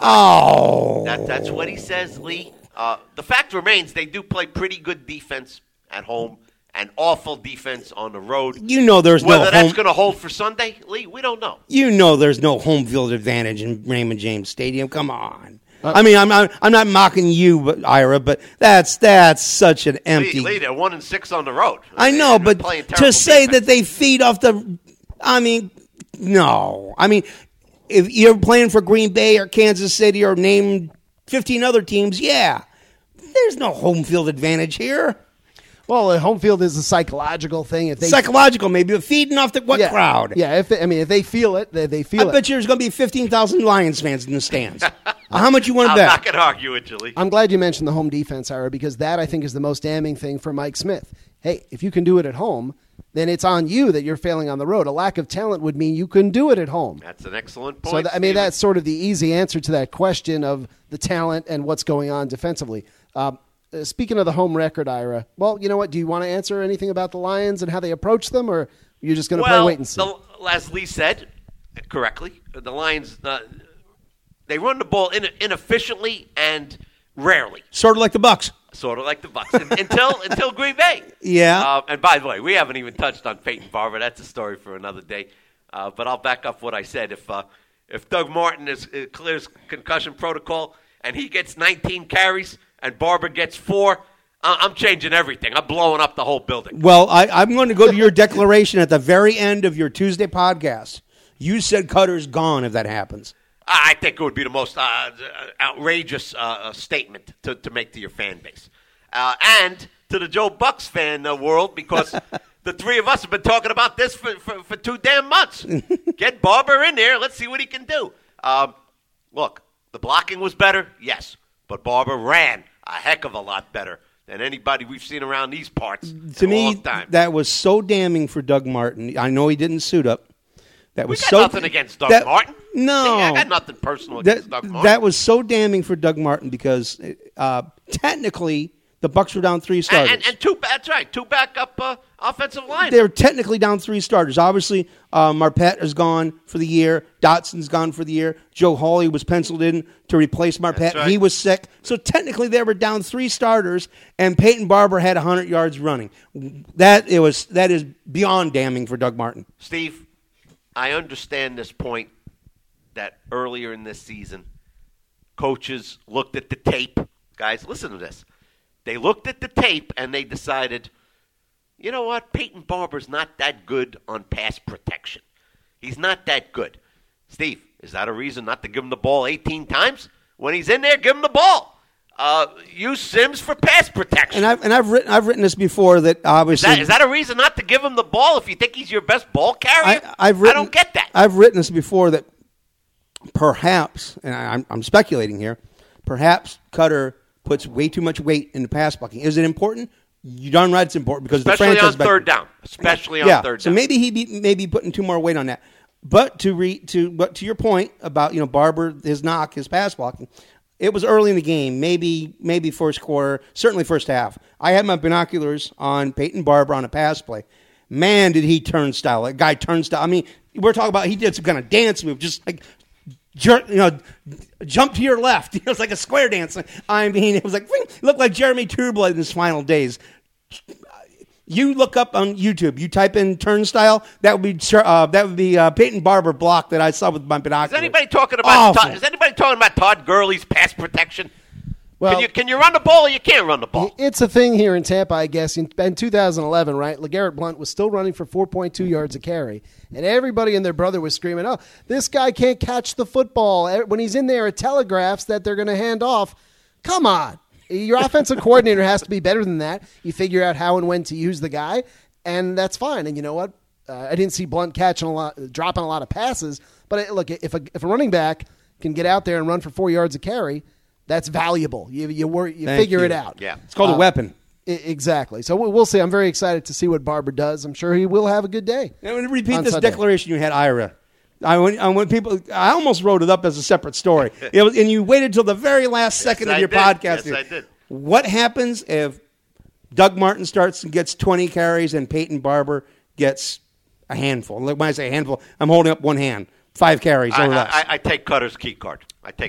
what he says, Lee. The fact remains they do play pretty good defense at home and awful defense on the road. You know there's Whether that's going to hold for Sunday, Lee, we don't know. You know there's no home field advantage in Raymond James Stadium. Come on. I mean, I'm not mocking you, Ira, but that's such an empty. Lee, they're 1-6 on the road. I know, but to say that they feed off the, I mean, no. I mean, if you're playing for Green Bay or Kansas City or name 15 other teams, yeah, there's no home field advantage here. Well, the home field is a psychological thing. Psychological, maybe, but feeding off the crowd? Yeah, if they feel it, they feel it. I bet you there's going to be 15,000 Lions fans in the stands. How much you want to bet? I'm not going to argue with you, Lee. I'm glad you mentioned the home defense, Ira, because that, I think, is the most damning thing for Mike Smith. Hey, if you can do it at home, then it's on you that you're failing on the road. A lack of talent would mean you couldn't do it at home. That's an excellent point. So, that's sort of the easy answer to that question of the talent and what's going on defensively. Speaking of the home record, Ira, well, you know what? Do you want to answer anything about the Lions and how they approach them, or you're just going to play wait and see? As Lee said correctly, the Lions, they run the ball inefficiently and rarely. Sort of like the Bucs. Sort of like the Bucs until Green Bay. Yeah. And by the way, we haven't even touched on Peyton Barber. That's a story for another day. But I'll back up what I said. If Doug Martin clears concussion protocol and he gets 19 carries and Barber gets 4, I'm changing everything. I'm blowing up the whole building. Well, I'm going to go to your declaration at the very end of your Tuesday podcast. You said Cutter's gone if that happens. I think it would be the most outrageous statement to make to your fan base. And to the Joe Bucks fan world, because the three of us have been talking about this for 2 damn months. Get Barber in there. Let's see what he can do. Look, the blocking was better, yes. But Barber ran a heck of a lot better than anybody we've seen around these parts to in a me, long time. That was so damning for Doug Martin. I know he didn't suit up. That was we got nothing against Doug Martin. No. I got nothing personal against Doug Martin. That was so damning for Doug Martin because technically the Bucs were down 3 starters. And that's right, 2 backup offensive line. They're technically down 3 starters. Obviously, Marpet is gone for the year. Dotson's gone for the year. Joe Hawley was penciled in to replace Marpet. Right. He was sick. So technically they were down 3 starters, and Peyton Barber had 100 yards running. That is beyond damning for Doug Martin. Steve, I understand this point that earlier in this season, coaches looked at the tape. Guys, listen to this. They looked at the tape and they decided, you know what? Peyton Barber's not that good on pass protection. He's not that good. Steve, is that a reason not to give him the ball 18 times? When he's in there, give him the ball. Use Sims for pass protection. And I've written this before that obviously is that a reason not to give him the ball if you think he's your best ball carrier? I don't get that. I've written this before that perhaps, and I'm speculating here, perhaps Cutter puts way too much weight into pass blocking. Is it important? You're darn right it's important because especially the franchise on third down. Especially on third down. So maybe he may be putting too more weight on that. But to your point about Barber, his knock, his pass blocking, it was early in the game, maybe first quarter, certainly first half. I had my binoculars on Peyton Barber on a pass play. Man, did he turnstile. That guy turnstile. I mean, we're talking about he did some kind of dance move, just like jump to your left. It was like a square dance. I mean, it was like, it looked like Jeremy Trueblood in his final days. You look up on YouTube. You type in turnstile. That would be Peyton Barber block that I saw with my binoculars. Is anybody talking about Todd Gurley's pass protection? Well, can you run the ball or you can't run the ball? It's a thing here in Tampa, I guess. In 2011, right, LeGarrette Blount was still running for 4.2 yards a carry, and everybody and their brother was screaming, "Oh, this guy can't catch the football." When he's in there, it telegraphs that they're going to hand off. Come on. Your offensive coordinator has to be better than that. You figure out how and when to use the guy, and that's fine. And you know what? I didn't see Blount dropping a lot of passes, but look, if a running back can get out there and run for 4 yards a carry, that's valuable. You figure it out. Yeah, it's called a weapon. Exactly. So we'll see. I'm very excited to see what Barber does. I'm sure he will have a good day. I'm going to repeat this declaration you had, Ira. I almost wrote it up as a separate story. And you waited till the very last second of your podcast. Yes, I did. What happens if Doug Martin starts and gets 20 carries and Peyton Barber gets a handful? When I say a handful, I'm holding up one hand. 5 carries or less. I take Cutter's key card.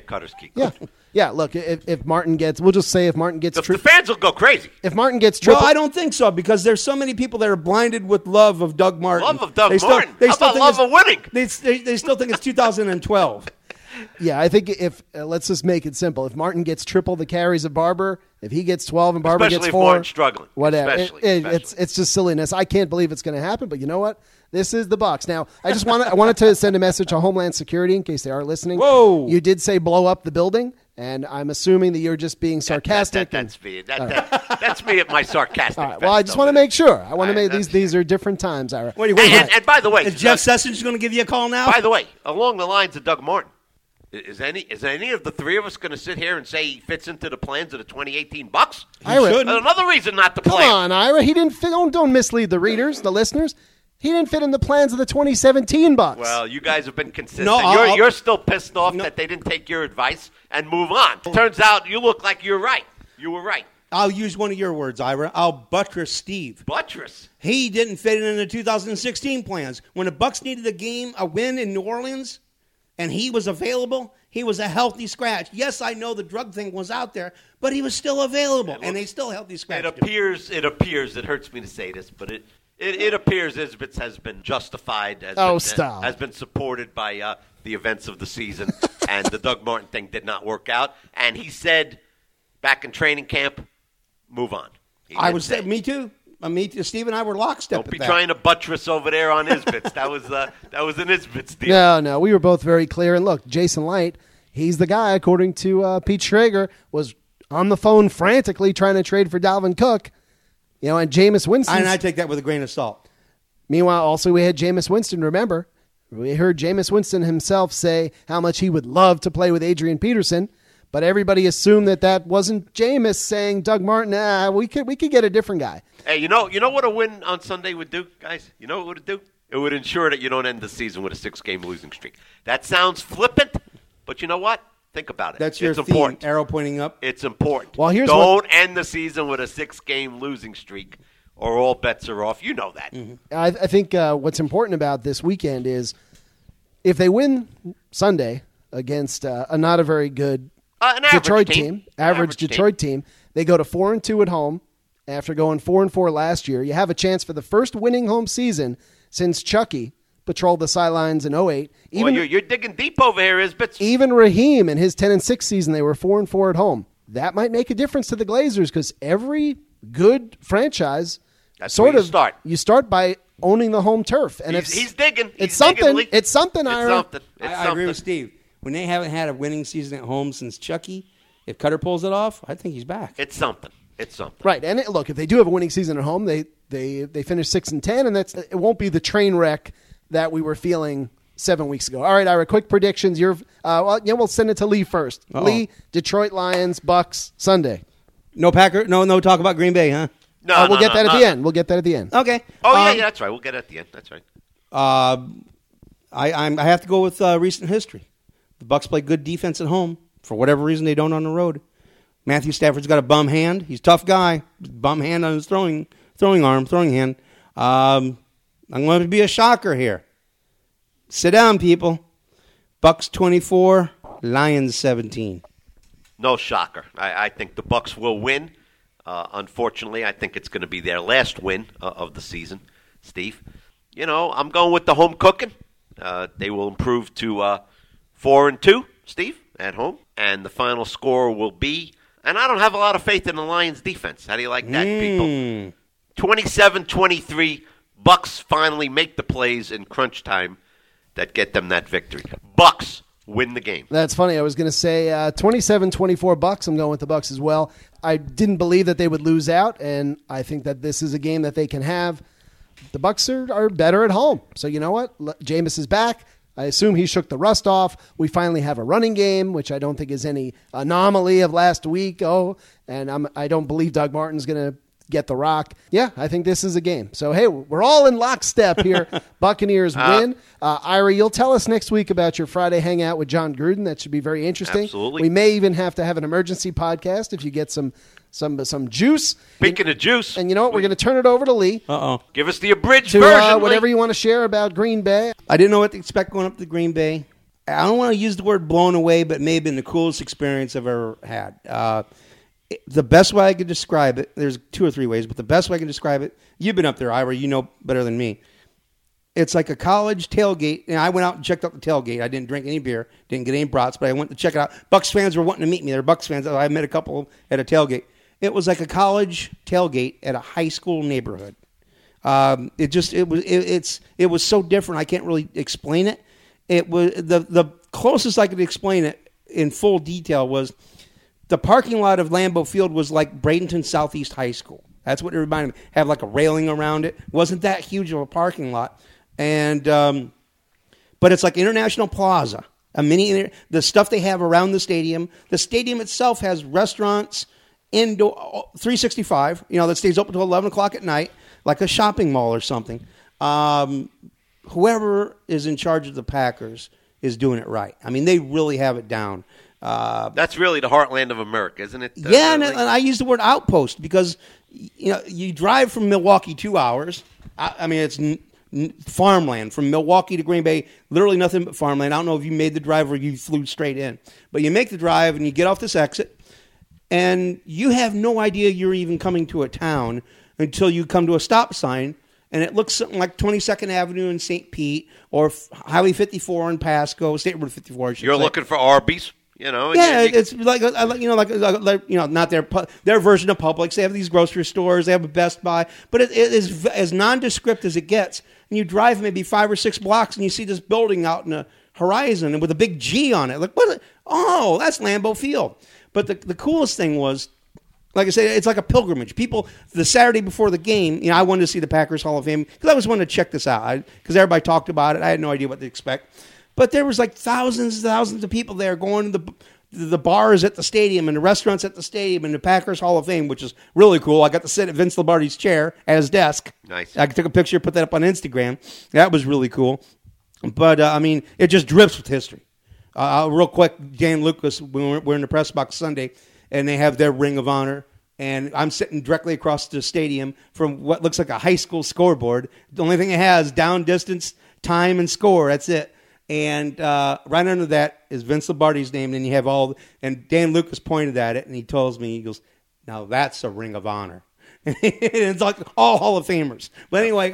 Yeah, look, if Martin gets, we'll just say if Martin gets... The fans will go crazy. If Martin gets triple... Well, I don't think so, because there's so many people that are blinded with love of Doug Martin. Love of Doug Martin? How about love of winning? They still think it's 2012. Yeah, I think if, let's just make it simple. If Martin gets triple the carries of Barber, if he gets 12 and Barber gets 4... Especially if Martin's struggling. Whatever. It's just silliness. I can't believe it's going to happen, but you know what? This is the Bucs. Now, I wanted to send a message to Homeland Security in case they are listening. Whoa! You did say blow up the building, and I'm assuming that you're just being sarcastic. That's me. That's me at my sarcastic. All right. Well, I just want to make sure. I want to make these are different times, Ira. And by the way, is Jeff Sessions going to give you a call now? By the way, along the lines of Doug Martin, is any of the three of us going to sit here and say he fits into the plans of the 2018 Bucs? Ira, another reason not to play. Come on, Ira. He didn't fit. Don't mislead the readers, the listeners. He didn't fit in the plans of the 2017 Bucs. Well, you guys have been consistent. No, you're still pissed off that they didn't take your advice and move on. Turns out you look like you're right. You were right. I'll use one of your words, Ira. I'll buttress Steve. Buttress? He didn't fit in the 2016 plans. When the Bucs needed a win in New Orleans, and he was available, he was a healthy scratch. Yes, I know the drug thing was out there, but he was still available, and they still healthy scratched him. It appears, it hurts me to say this, but it appears Isbitz has been justified, has been supported by the events of the season, and the Doug Martin thing did not work out. And he said back in training camp, move on. Me too. Steve and I were lockstep. Don't be trying to buttress over there on Isbitz. that was an Isbitz deal. No, we were both very clear. And look, Jason Light, he's the guy, according to Pete Schrager, was on the phone frantically trying to trade for Dalvin Cook. And Jameis Winston. And I take that with a grain of salt. Meanwhile, also we had Jameis Winston. Remember, we heard Jameis Winston himself say how much he would love to play with Adrian Peterson, but everybody assumed that wasn't Jameis saying Doug Martin. We could get a different guy. Hey, you know what a win on Sunday would do, guys? You know what it would do? It would ensure that you don't end the season with a 6-game losing streak. That sounds flippant, but you know what? Think about it. That's your it's theme, important. Arrow pointing up. It's important. Well, don't end the season with a 6-game losing streak, or all bets are off. You know that. Mm-hmm. I think what's important about this weekend is if they win Sunday against a not a very good Detroit team, average Detroit team, they go to 4-2 at home after going 4-4 last year. You have a chance for the first winning home season since Chucky patrolled the sidelines in 2008. You're digging deep over here, Isbitz. Even Raheem in his 10-6 season, they were 4-4 at home. That might make a difference to the Glazers because every good franchise you start by owning the home turf. And he's digging. It's something. It's something, Ira. I agree with Steve. When they haven't had a winning season at home since Chucky, if Cutter pulls it off, I think he's back. It's something. Right. And look, if they do have a winning season at home, they finish 6-10, and it won't be the train wreck that we were feeling 7 weeks ago. All right, Ira, quick predictions. We'll send it to Lee first. Uh-oh. Lee, Detroit Lions, Bucs, Sunday. No Packer. No talk about Green Bay, huh? No, we'll get that at the end. We'll get that at the end. Okay. Oh yeah, that's right. We'll get it at the end. That's right. I have to go with recent history. The Bucs play good defense at home. For whatever reason, they don't on the road. Matthew Stafford's got a bum hand. He's a tough guy. Bum hand on his throwing hand. I'm going to be a shocker here. Sit down, people. Bucks 24, Lions 17. No shocker. I think the Bucks will win. Unfortunately, I think it's going to be their last win of the season, Steve. I'm going with the home cooking. They will improve to 4-2, Steve, at home. And the final score will be, and I don't have a lot of faith in the Lions defense. How do you like that, people? 27-23, Bucks finally make the plays in crunch time that get them that victory. Bucks win the game. That's funny. I was going to say 27-24 Bucks. I'm going with the Bucks as well. I didn't believe that they would lose out, and I think that this is a game that they can have. The Bucks are better at home. So you know what? Jameis is back. I assume he shook the rust off. We finally have a running game, which I don't think is any anomaly of last week. And I don't believe Doug Martin's going to get the rock. Yeah, I think this is a game. So, hey, we're all in lockstep here. Buccaneers win. Ira, you'll tell us next week about your Friday hangout with John Gruden. That should be very interesting. Absolutely. We may even have to have an emergency podcast if you get some juice. Speaking of juice. And you know what? We're going to turn it over to Lee. Give us the abridged version, whatever Lee. you want to share about Green Bay. I didn't know what to expect going up to Green Bay. I don't want to use the word blown away, but it may have been the coolest experience I've ever had. The best way I could describe it, there's 2 or 3 ways, but the best way I can describe it, you've been up there, Ira, you know better than me. It's like a college tailgate, and I went out and checked out the tailgate. I didn't drink any beer, didn't get any brats, but I went to check it out. Bucks fans were wanting to meet me. They're Bucks fans. I met a couple at a tailgate. It was like a college tailgate at a high school neighborhood. It was so different. I can't really explain it. It was the closest I could explain it in full detail was the parking lot of Lambeau Field was like Bradenton Southeast High School. That's what it reminded me. Have like a railing around it. Wasn't that huge of a parking lot, and but it's like International Plaza. The stuff they have around the stadium. The stadium itself has restaurants, indoor 365. That stays open until 11 o'clock at night, like a shopping mall or something. Whoever is in charge of the Packers is doing it right. I mean, they really have it down. That's really the heartland of America, isn't it? Yeah, really? and I use the word outpost because you drive from Milwaukee 2 hours. I mean, it's farmland from Milwaukee to Green Bay. Literally nothing but farmland. I don't know if you made the drive or you flew straight in, but you make the drive and you get off this exit, and you have no idea you're even coming to a town until you come to a stop sign. And it looks something like 22nd Avenue in St. Pete or Highway 54 in Pasco, State Road 54. You're looking for Arby's, Yeah, it's like not their version of Publix. They have these grocery stores. They have a Best Buy, but it is as nondescript as it gets. And you drive maybe 5 or 6 blocks, and you see this building out in the horizon and with a big G on it. Like what? Oh, that's Lambeau Field. But the coolest thing was, like I said, it's like a pilgrimage. People, the Saturday before the game, I wanted to see the Packers Hall of Fame because I was wanting to check this out because everybody talked about it. I had no idea what to expect. But there was like thousands and thousands of people there going to the bars at the stadium and the restaurants at the stadium and the Packers Hall of Fame, which is really cool. I got to sit at Vince Lombardi's chair at his desk. Nice. I took a picture, put that up on Instagram. That was really cool. But, it just drips with history. Real quick, Dan Lucas, we're in the press box Sunday, and they have their Ring of Honor. And I'm sitting directly across the stadium from what looks like a high school scoreboard. The only thing it has, down, distance, time, and score. That's it. And right under that is Vince Lombardi's name. And you have and Dan Lucas pointed at it, and he tells me, he goes, now that's a Ring of Honor. And it's like all Hall of Famers. But anyway,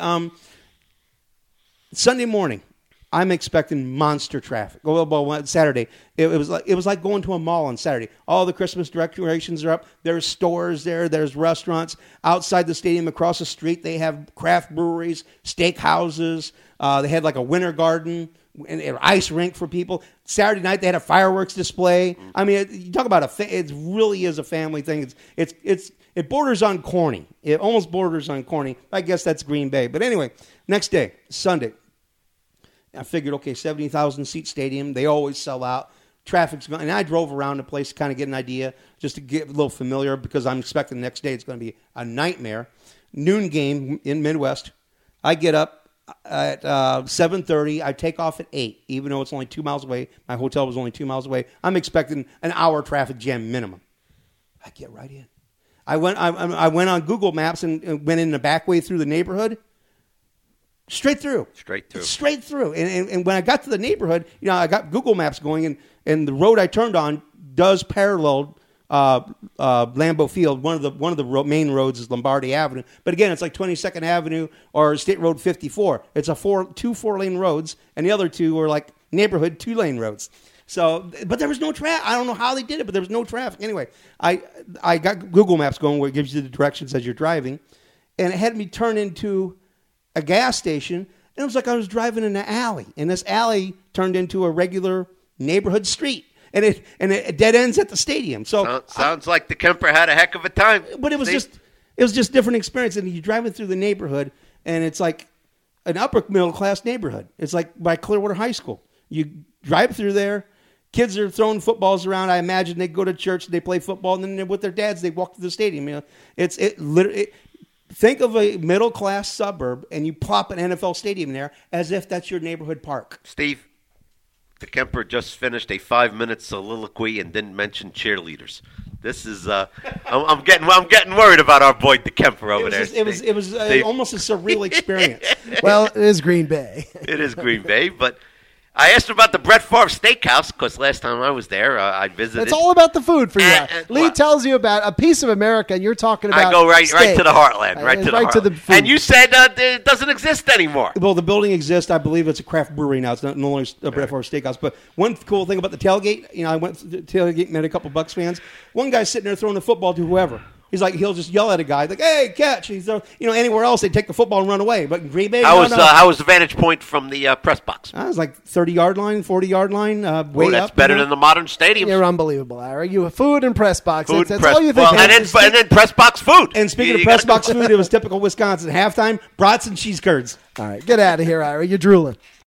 Sunday morning, I'm expecting monster traffic. Well, Saturday, it was like going to a mall on Saturday. All the Christmas decorations are up. There's stores there. There's restaurants outside the stadium. Across the street, they have craft breweries, steak houses. They had like a winter garden and an ice rink for people. Saturday night, they had a fireworks display. I mean, you talk about it really is a family thing. It borders on corny. It almost borders on corny. I guess that's Green Bay. But anyway, next day, Sunday. I figured, okay, 70,000 seat stadium. They always sell out. Traffic's going. And I drove around the place to kind of get an idea, just to get a little familiar, because I'm expecting the next day it's going to be a nightmare. Noon game in Midwest. I get up at 7:30. I take off at 8, even though it's only 2 miles away. My hotel was only 2 miles away. I'm expecting an hour traffic jam minimum. I get right in. I went on Google Maps and went in the back way through the neighborhood. Straight through. Straight through. And when I got to the neighborhood, I got Google Maps going, and the road I turned on does parallel Lambeau Field. One of the main roads is Lombardi Avenue. But again, it's like 22nd Avenue or State Road 54. It's two 4-lane roads, and the other two are like neighborhood 2-lane roads. So, but there was no traffic. I don't know how they did it, but there was no traffic. Anyway, I got Google Maps going where it gives you the directions as you're driving, and it had me turn into a gas station, and it was like I was driving in an alley, and this alley turned into a regular neighborhood street, and it dead ends at the stadium. So sounds like the Kemper had a heck of a time. But it was just different experience, and you're driving through the neighborhood, and it's like an upper middle class neighborhood. It's like by Clearwater High School. You drive through there. Kids are throwing footballs around. I imagine they go to church, they play football, and then with their dads, they walk to the stadium. Think of a middle-class suburb, and you plop an NFL stadium there as if that's your neighborhood park. Steve, the Kemper just finished a 5-minute soliloquy and didn't mention cheerleaders. This is I'm getting worried about our boy DeKemper over there. It was almost a surreal experience. Well, it is Green Bay. It is Green Bay, but I asked him about the Brett Favre Steakhouse because last time I was there, I visited. It's all about the food for you. Lee well, tells you about a piece of America, and you're talking about I go right steak. to the heartland, right to the food. And you said it doesn't exist anymore. Well, the building exists. I believe it's a craft brewery now. It's no longer a Brett Favre Steakhouse. But one cool thing about the tailgate, I went to the tailgate, met a couple Bucks fans. One guy's sitting there throwing the football to whoever. He's like, he'll just yell at a guy, like, "Hey, catch!" He's, anywhere else, they take the football and run away. But in Green Bay, how was the vantage point from the press box? It was like 30-yard line, 40-yard line, way up. That's better than the modern stadiums. You're unbelievable, Ira. You have food and press box. That's press, all you think. Well, and then press box food. And speaking of press box food, it was typical Wisconsin. Halftime, brats and cheese curds. All right, get out of here, Ira. You're drooling.